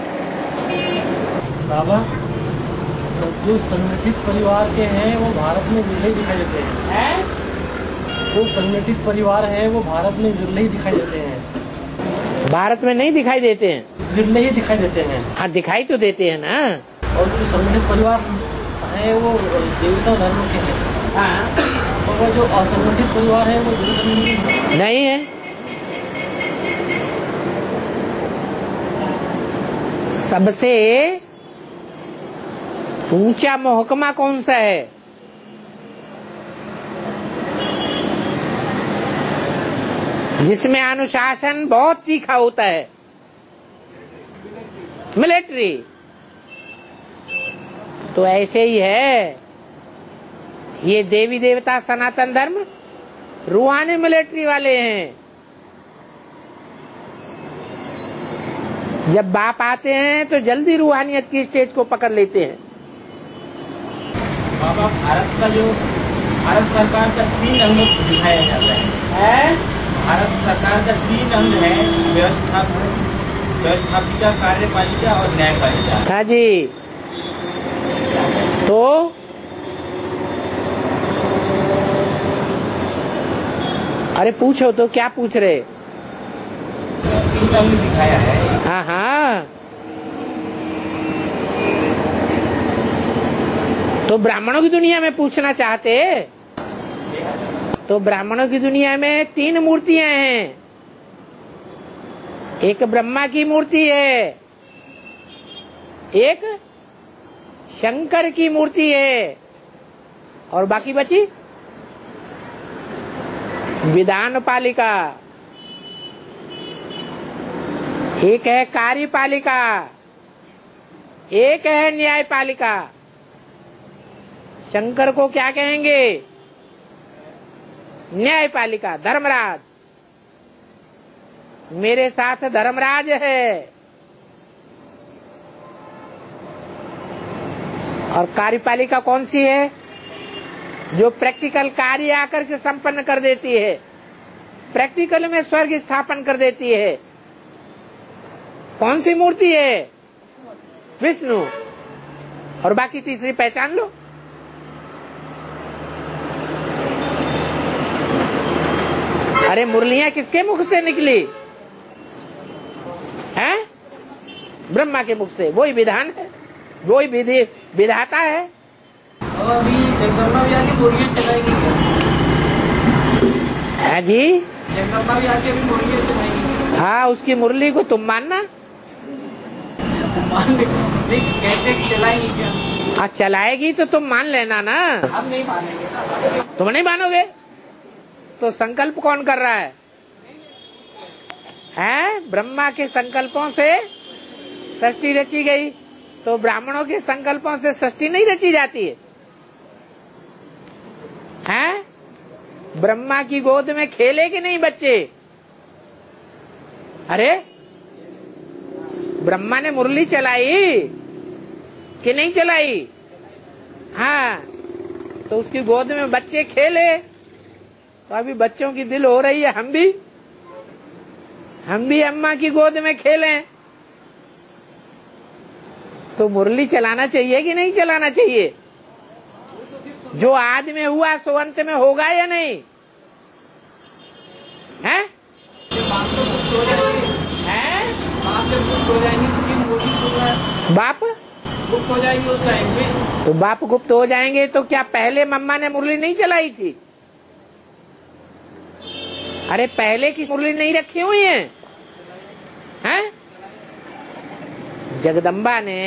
बाबा, जो संगठित परिवार के हैं वो भारत में विरले ही दिखाई देते हैं। जो संगठित परिवार है वो भारत में विरले ही दिखाई देते हैं। भारत में नहीं दिखाई देते हैं, विरले ही दिखाई देते हैं। हाँ, दिखाई तो देते हैं ना। और जो संगठित परिवार है वो देवता धर्म के हैं। और वो जो असंगठित परिवार है वो नहीं है। सबसे ऊंचा महकमा कौन सा है? जिसमें अनुशासन बहुत तीखा होता है? मिलिट्री। तो ऐसे ही है ये देवी देवता सनातन धर्म, रूहानी मिलिट्री वाले हैं। जब बाप आते हैं तो जल्दी रूहानियत की स्टेज को पकड़ लेते हैं। बाबा, भारत सरकार का 3 अंग दिखाया जाता है। भारत सरकार का 3 अंग है, व्यवस्थापिका, कार्यपालिका और न्यायपालिका। हाँ जी। तो अरे पूछो तो, क्या पूछ रहे? 3 अंग दिखाया है। हाँ हाँ। तो ब्राह्मणों की दुनिया में पूछना चाहते? तो ब्राह्मणों की दुनिया में 3 मूर्तियां हैं। एक ब्रह्मा की मूर्ति है, एक शंकर की मूर्ति है, और बाकी बची विधान पालिका। एक है कार्यपालिका, एक है न्यायपालिका। शंकर को क्या कहेंगे? न्यायपालिका, धर्मराज। मेरे साथ धर्मराज है। और कार्यपालिका कौन सी है? जो प्रैक्टिकल कार्य आकर के संपन्न कर देती है, प्रैक्टिकल में स्वर्ग स्थापन कर देती है। कौन सी मूर्ति है? विष्णु। और बाकी तीसरी पहचान लो। अरे मुरलियां किसके मुख से निकली? हैं? ब्रह्मा के मुख से। वही विधान है, वही विधि विधाता है। और अभी जगदम्बा भी आके मुरलियां चलाएगी क्या? है जी। जगदम्बा भी आके अभी मुरलियां चलाएगी। हाँ, उसकी मुरली को तुम मानना। कैसे चलाएगी क्या? हाँ, चलाएगी तो तुम मान लेना ना। हम नहीं मानेंगे। तुम नहीं मानोगे तो संकल्प कौन कर रहा है? हैं? ब्रह्मा के संकल्पों से सृष्टि रची गई, तो ब्राह्मणों के संकल्पों से सृष्टि नहीं रची जाती है। हैं? ब्रह्मा की गोद में खेले कि नहीं बच्चे? अरे ब्रह्मा ने मुरली चलाई कि नहीं चलाई? हाँ, तो उसकी गोद में बच्चे खेले। तो अभी बच्चों की दिल हो रही है हम भी अम्मा की गोद में खेलें। तो मुरली चलाना चाहिए कि नहीं चलाना चाहिए? जो आज में हुआ सो अंत में होगा या नहीं? हैं? बाप तो गुप्त हो जाएंगे, बाप जब गुप्त हो जाएंगे तो फिर वो भी सुन रहा है, बाप गुप्त हो जाएंगे उस टाइम में। तो बाप गुप्त हो जाएंगे तो क्या पहले मम्मा ने मुरली नहीं चलाई थी? अरे पहले की मुरली नहीं रखी हुई है? हैं? जगदम्बा ने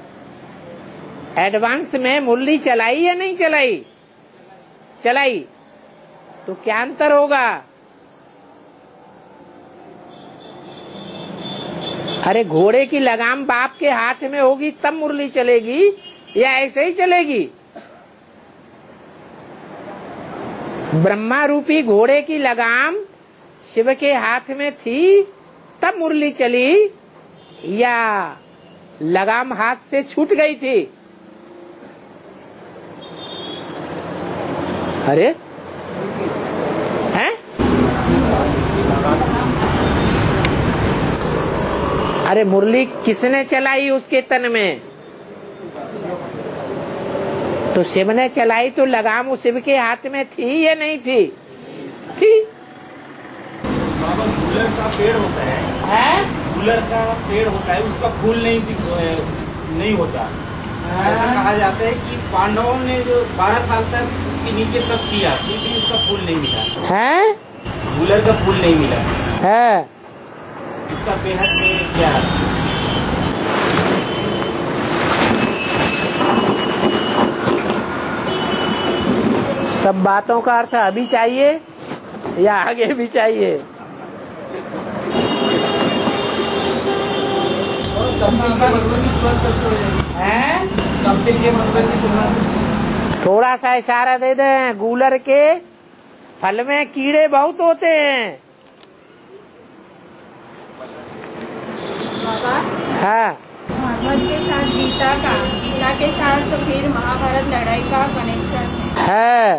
एडवांस में मुरली चलाई या नहीं चलाई? चलाई। तो क्या अंतर होगा? अरे घोड़े की लगाम बाप के हाथ में होगी तब मुरली चलेगी या ऐसे ही चलेगी? ब्रह्मा रूपी घोड़े की लगाम शिव के हाथ में थी तब मुरली चली या लगाम हाथ से छूट गई थी? अरे हैं? अरे मुरली किसने चलाई उसके तन में? तो शिव ने चलाई तो लगाम उस शिव के हाथ में थी या नहीं थी? थी। बाबा गुलर का पेड़ होता है, गुलर का पेड़ होता है, उसका फूल नहीं होता। ऐसा कहा जाता है कि पांडवों ने जो 12 साल तक उसके नीचे तप किया फिर भी उसका फूल नहीं मिला है, गुलर का फूल नहीं मिला है। इसका बेहद में क्या है? सब बातों का अर्थ अभी चाहिए या आगे भी चाहिए? थोड़ा सा इशारा दे दें, गूलर के फल में कीड़े बहुत होते हैं। बाबा हाँ, भागवत के साथ गीता के साथ तो फिर महाभारत लड़ाई का कनेक्शन है।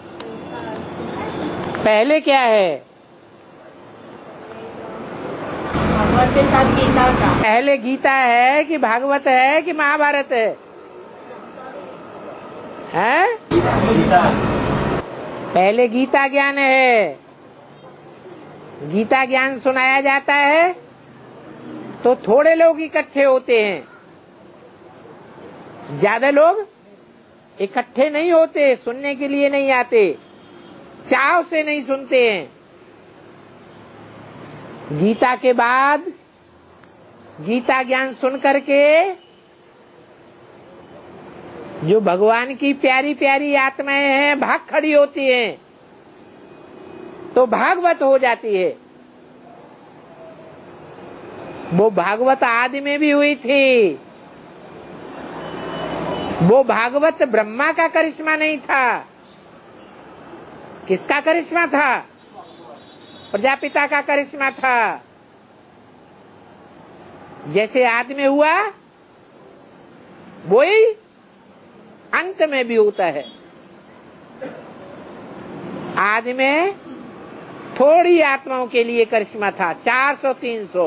पहले क्या है? भागवत के साथ गीता का। पहले गीता है कि भागवत है कि महाभारत है? हैं? पहले गीता ज्ञान है। गीता ज्ञान सुनाया जाता है तो थोड़े लोग इकट्ठे होते हैं, ज्यादा लोग इकट्ठे नहीं होते, सुनने के लिए नहीं आते, चाव से नहीं सुनते हैं। गीता के बाद गीता ज्ञान सुन करके जो भगवान की प्यारी प्यारी आत्माएं हैं भाग खड़ी होती हैं तो भागवत हो जाती है। वो भागवत आदि में भी हुई थी। वो भागवत ब्रह्मा का करिश्मा नहीं था। किसका करिश्मा था? प्रजापिता का करिश्मा था। जैसे आदि में हुआ वही अंत में भी होता है। आदि में थोड़ी आत्माओं के लिए करिश्मा था, 400-300।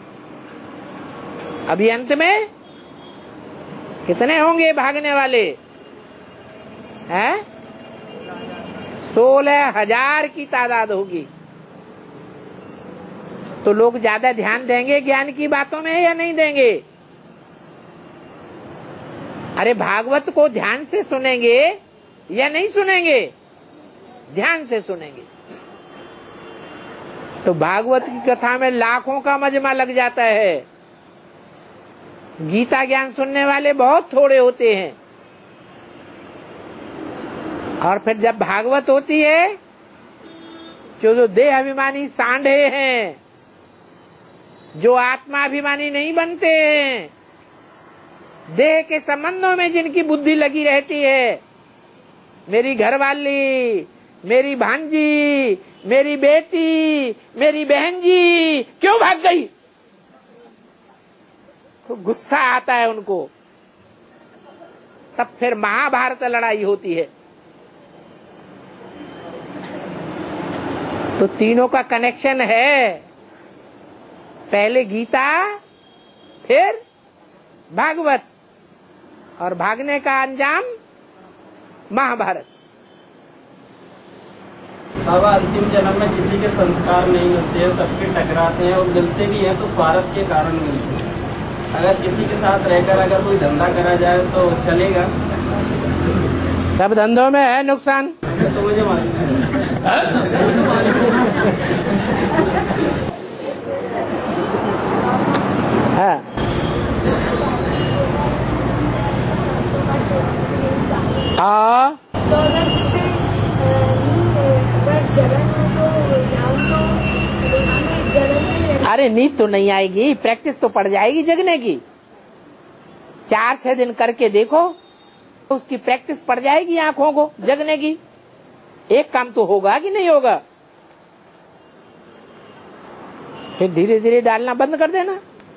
अभी अंत में कितने होंगे भागने वाले? हैं? 16,000 की तादाद होगी। तो लोग ज्यादा ध्यान देंगे ज्ञान की बातों में या नहीं देंगे? अरे भागवत को ध्यान से सुनेंगे या नहीं सुनेंगे? ध्यान से सुनेंगे। तो भागवत की कथा में लाखों का मजमा लग जाता है। गीता ज्ञान सुनने वाले बहुत थोड़े होते हैं। और फिर जब भागवत होती है जो देह अभिमानी सांढे हैं, जो आत्मा अभिमानी नहीं बनते हैं, देह के संबंधों में जिनकी बुद्धि लगी रहती है, मेरी घरवाली, मेरी भांजी, मेरी बेटी, मेरी बहन जी क्यों भाग गई, तो गुस्सा आता है उनको। तब फिर महाभारत लड़ाई होती है। तो तीनों का कनेक्शन है। पहले गीता, फिर भागवत, और भागने का अंजाम महाभारत। बाबा अंतिम जन्म में किसी के संस्कार नहीं मिलते हैं, सबके टकराते हैं और मिलते भी हैं तो स्वार्थ के कारण मिलते हैं। अगर किसी के साथ रहकर अगर कोई धंधा करा जाए तो चलेगा? सब धंधों में है नुकसान। तो मुझे मालूम है। तो अगर उससे अगर जलन हो तो जलन नहीं। अरे नींद तो नहीं आएगी, प्रैक्टिस तो पड़ जाएगी जगने की। 4-6 दिन करके देखो तो उसकी प्रैक्टिस पड़ जाएगी आंखों को जगने की। एक काम तो होगा कि नहीं होगा, फिर धीरे धीरे डालना बंद कर देना।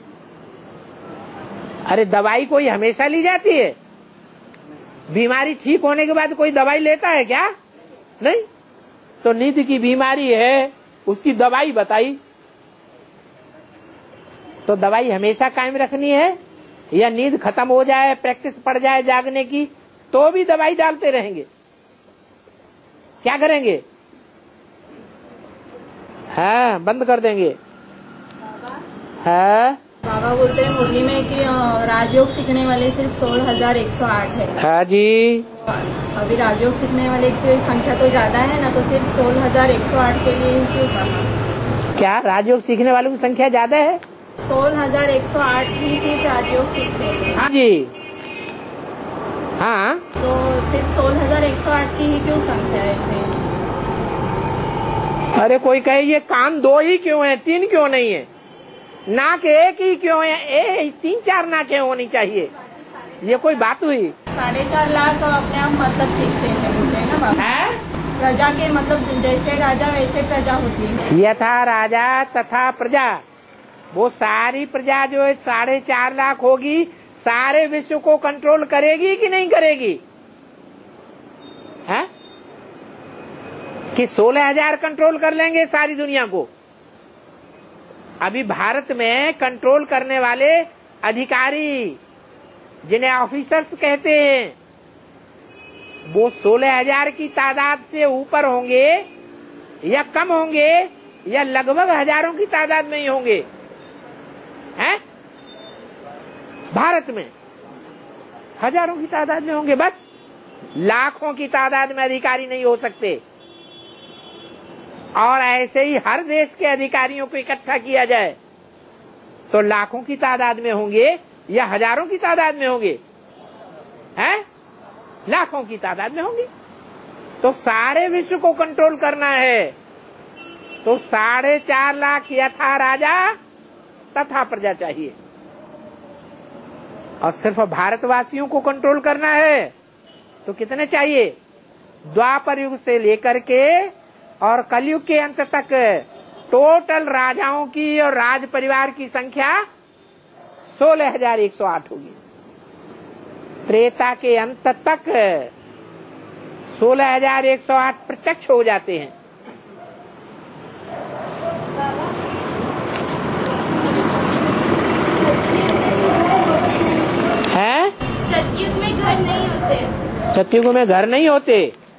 अरे दवाई कोई हमेशा ली जाती है? बीमारी ठीक होने के बाद कोई दवाई लेता है क्या? नहीं। तो नींद की बीमारी है, उसकी दवाई बताई, तो दवाई हमेशा कायम रखनी है या नींद खत्म हो जाए, प्रैक्टिस पड़ जाए जागने की तो भी दवाई डालते रहेंगे? क्या करेंगे? हाँ, बंद कर देंगे। हाँ, बाबा बोलते हैं मुरली में कि राजयोग सीखने वाले सिर्फ 16,108 है। हाँ जी। अभी राजयोग सीखने वाले की संख्या तो ज्यादा है ना, तो सिर्फ 16,108 के लिए ही क्यों कहा? क्या राजयोग सीखने वालों की संख्या ज्यादा है? 16,108 ही सिर्फ राजयोग सीखते हैं। हाँ जी। हाँ, तो सिर्फ 16,108 की ही क्यों संख्या है इसमें? अरे कोई कहे ये कान 2 ही क्यों है, 3 क्यों नहीं है, नाक 1 ही क्यों है, 3-4 नाकें होनी चाहिए, ये कोई बात हुई? 4.5 लाख अपने आप मतलब सीखते हैं बोलते हैं ना बाबा। प्रजा के मतलब जैसे राजा वैसे प्रजा होती है। यथा राजा तथा प्रजा, वो सारी प्रजा जो है 4.5 लाख होगी, सारे विश्व को कंट्रोल करेगी कि नहीं करेगी? है कि 16,000 कंट्रोल कर लेंगे सारी दुनिया को? अभी भारत में कंट्रोल करने वाले अधिकारी, जिन्हें ऑफिसर्स कहते हैं, वो 16,000 की तादाद से ऊपर होंगे या कम होंगे या लगभग हजारों की तादाद में ही होंगे? हैं? भारत में हजारों की तादाद में होंगे, बस लाखों की तादाद में अधिकारी नहीं हो सकते। और ऐसे ही हर देश के अधिकारियों को इकट्ठा किया जाए तो लाखों की तादाद में होंगे या हजारों की तादाद में होंगे? हैं? लाखों की तादाद में होंगे। तो सारे विश्व को कंट्रोल करना है तो 4.5 लाख यथा राजा तथा प्रजा चाहिए। और सिर्फ भारतवासियों को कंट्रोल करना है तो कितने चाहिए? द्वापर युग से लेकर के और कलयुग के अंत तक टोटल राजाओं की और राज परिवार की संख्या 16,108 होगी। त्रेता के अंत तक 16,108 प्रत्यक्ष हो जाते हैं। हैं? सतयुग में घर नहीं होते। सतयुग में घर नहीं होते।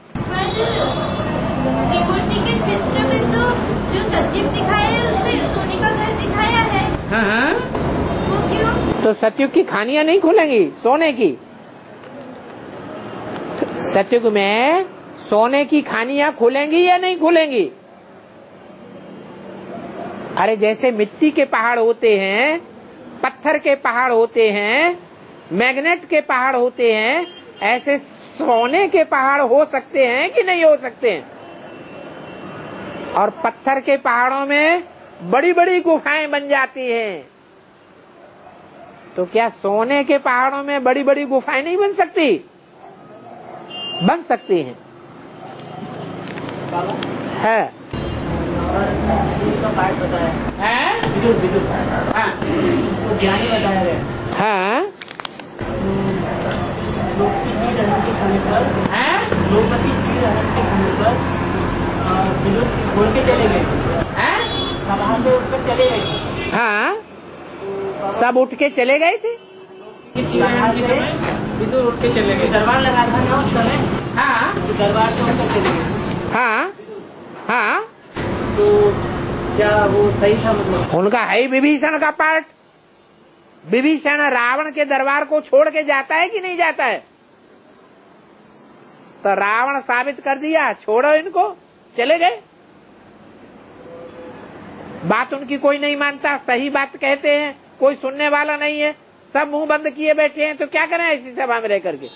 त्रिमूर्ति के चित्र में तो जो सतयुग दिखाया है उसमें सोने का घर दिखाया है। हाँ, वो क्यों? तो सतयुग की खानियां नहीं खुलेंगी सोने की? सतयुग में सोने की खानियां खुलेंगी या नहीं खुलेंगी? अरे जैसे मिट्टी के पहाड़ होते हैं, पत्थर के पहाड़ होते हैं, मैग्नेट के पहाड़ होते हैं, ऐसे सोने के पहाड़ हो सकते हैं कि नहीं हो सकते हैं? और पत्थर के पहाड़ों में बड़ी बड़ी गुफाएं बन जाती हैं, तो क्या सोने के पहाड़ों में बड़ी बड़ी गुफाएं नहीं बन सकती? बन सकती हैं। है का पाठ बताया है, विदुर हाँ, उसको ज्ञानी बताया गया। हाँ, लोकपति जी रहन के समय पर लोकपति जी रहन के समय पर विदुर छोड़ के चले गए थे, सभा से उठकर चले गए थे। हाँ, सब उठ के चले गए थे। विदुर उठ के चले गए, दरबार लगा था ना उस समय। हाँ, दरबार से उठकर चले गए। हाँ, हाँ, तो क्या वो सही था? मतलब उनका है ही विभीषण का पार्ट। विभीषण रावण के दरबार को छोड़ के जाता है कि नहीं जाता है? तो रावण साबित कर दिया, छोड़ो इनको, चले गए। बात उनकी कोई नहीं मानता, सही बात कहते हैं, कोई सुनने वाला नहीं है, सब मुंह बंद किए बैठे हैं, तो क्या करें ऐसी सभा में रह करके?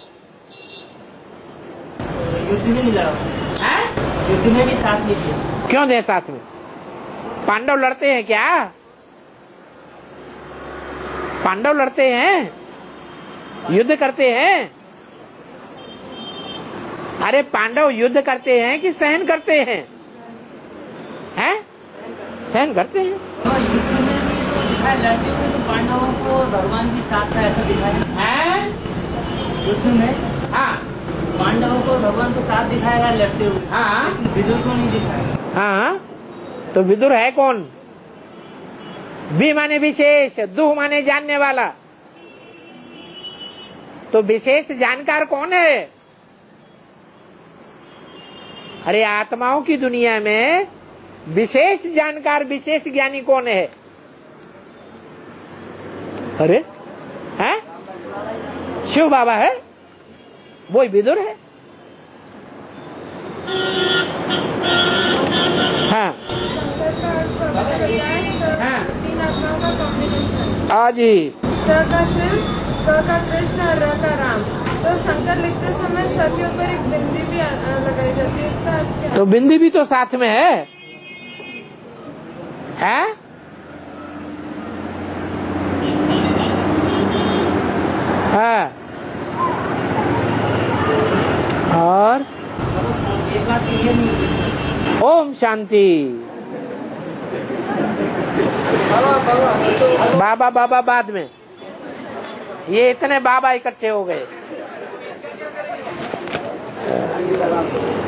युद्ध में नहीं लड़ा, युद्ध में भी साथ नहीं दिया। क्यों दे साथ में? पांडव लड़ते हैं क्या? पांडव लड़ते हैं, युद्ध करते हैं? अरे पांडव युद्ध करते हैं कि सहन करते हैं? हैं? सहन करते हैं। तो युद्ध में भी तो दिखाया, लड़ते हुए तो पांडवों को भगवान भी साथ था, ऐसा दिखाया है युद्ध में। हाँ, पांडवों को भगवान को साथ दिखाएगा लड़ते हुए। हाँ, लेकिन विदुर को नहीं दिखाया। हाँ, तो विदुर है कौन? वि माने विशेष, दुह माने जानने वाला। तो विशेष जानकार कौन है? अरे आत्माओं की दुनिया में विशेष जानकार, विशेष ज्ञानी कौन है? अरे है शिव बाबा है, वो विदुर है। हाँ, हाँ, तीन आत्माओं का कॉम्बिनेशन। जी, श का शिव, क का कृष्ण और र का राम। तो शंकर लिखते समय श के ऊपर एक बिंदी भी लगाई जाती है, इसका अर्थ क्या? तो बिंदी भी तो साथ में है? हाँ, और एक बात क्लियर नहीं। ओम शांति। बाबा बाबा बाद में, ये इतने बाबा इकट्ठे हो गए।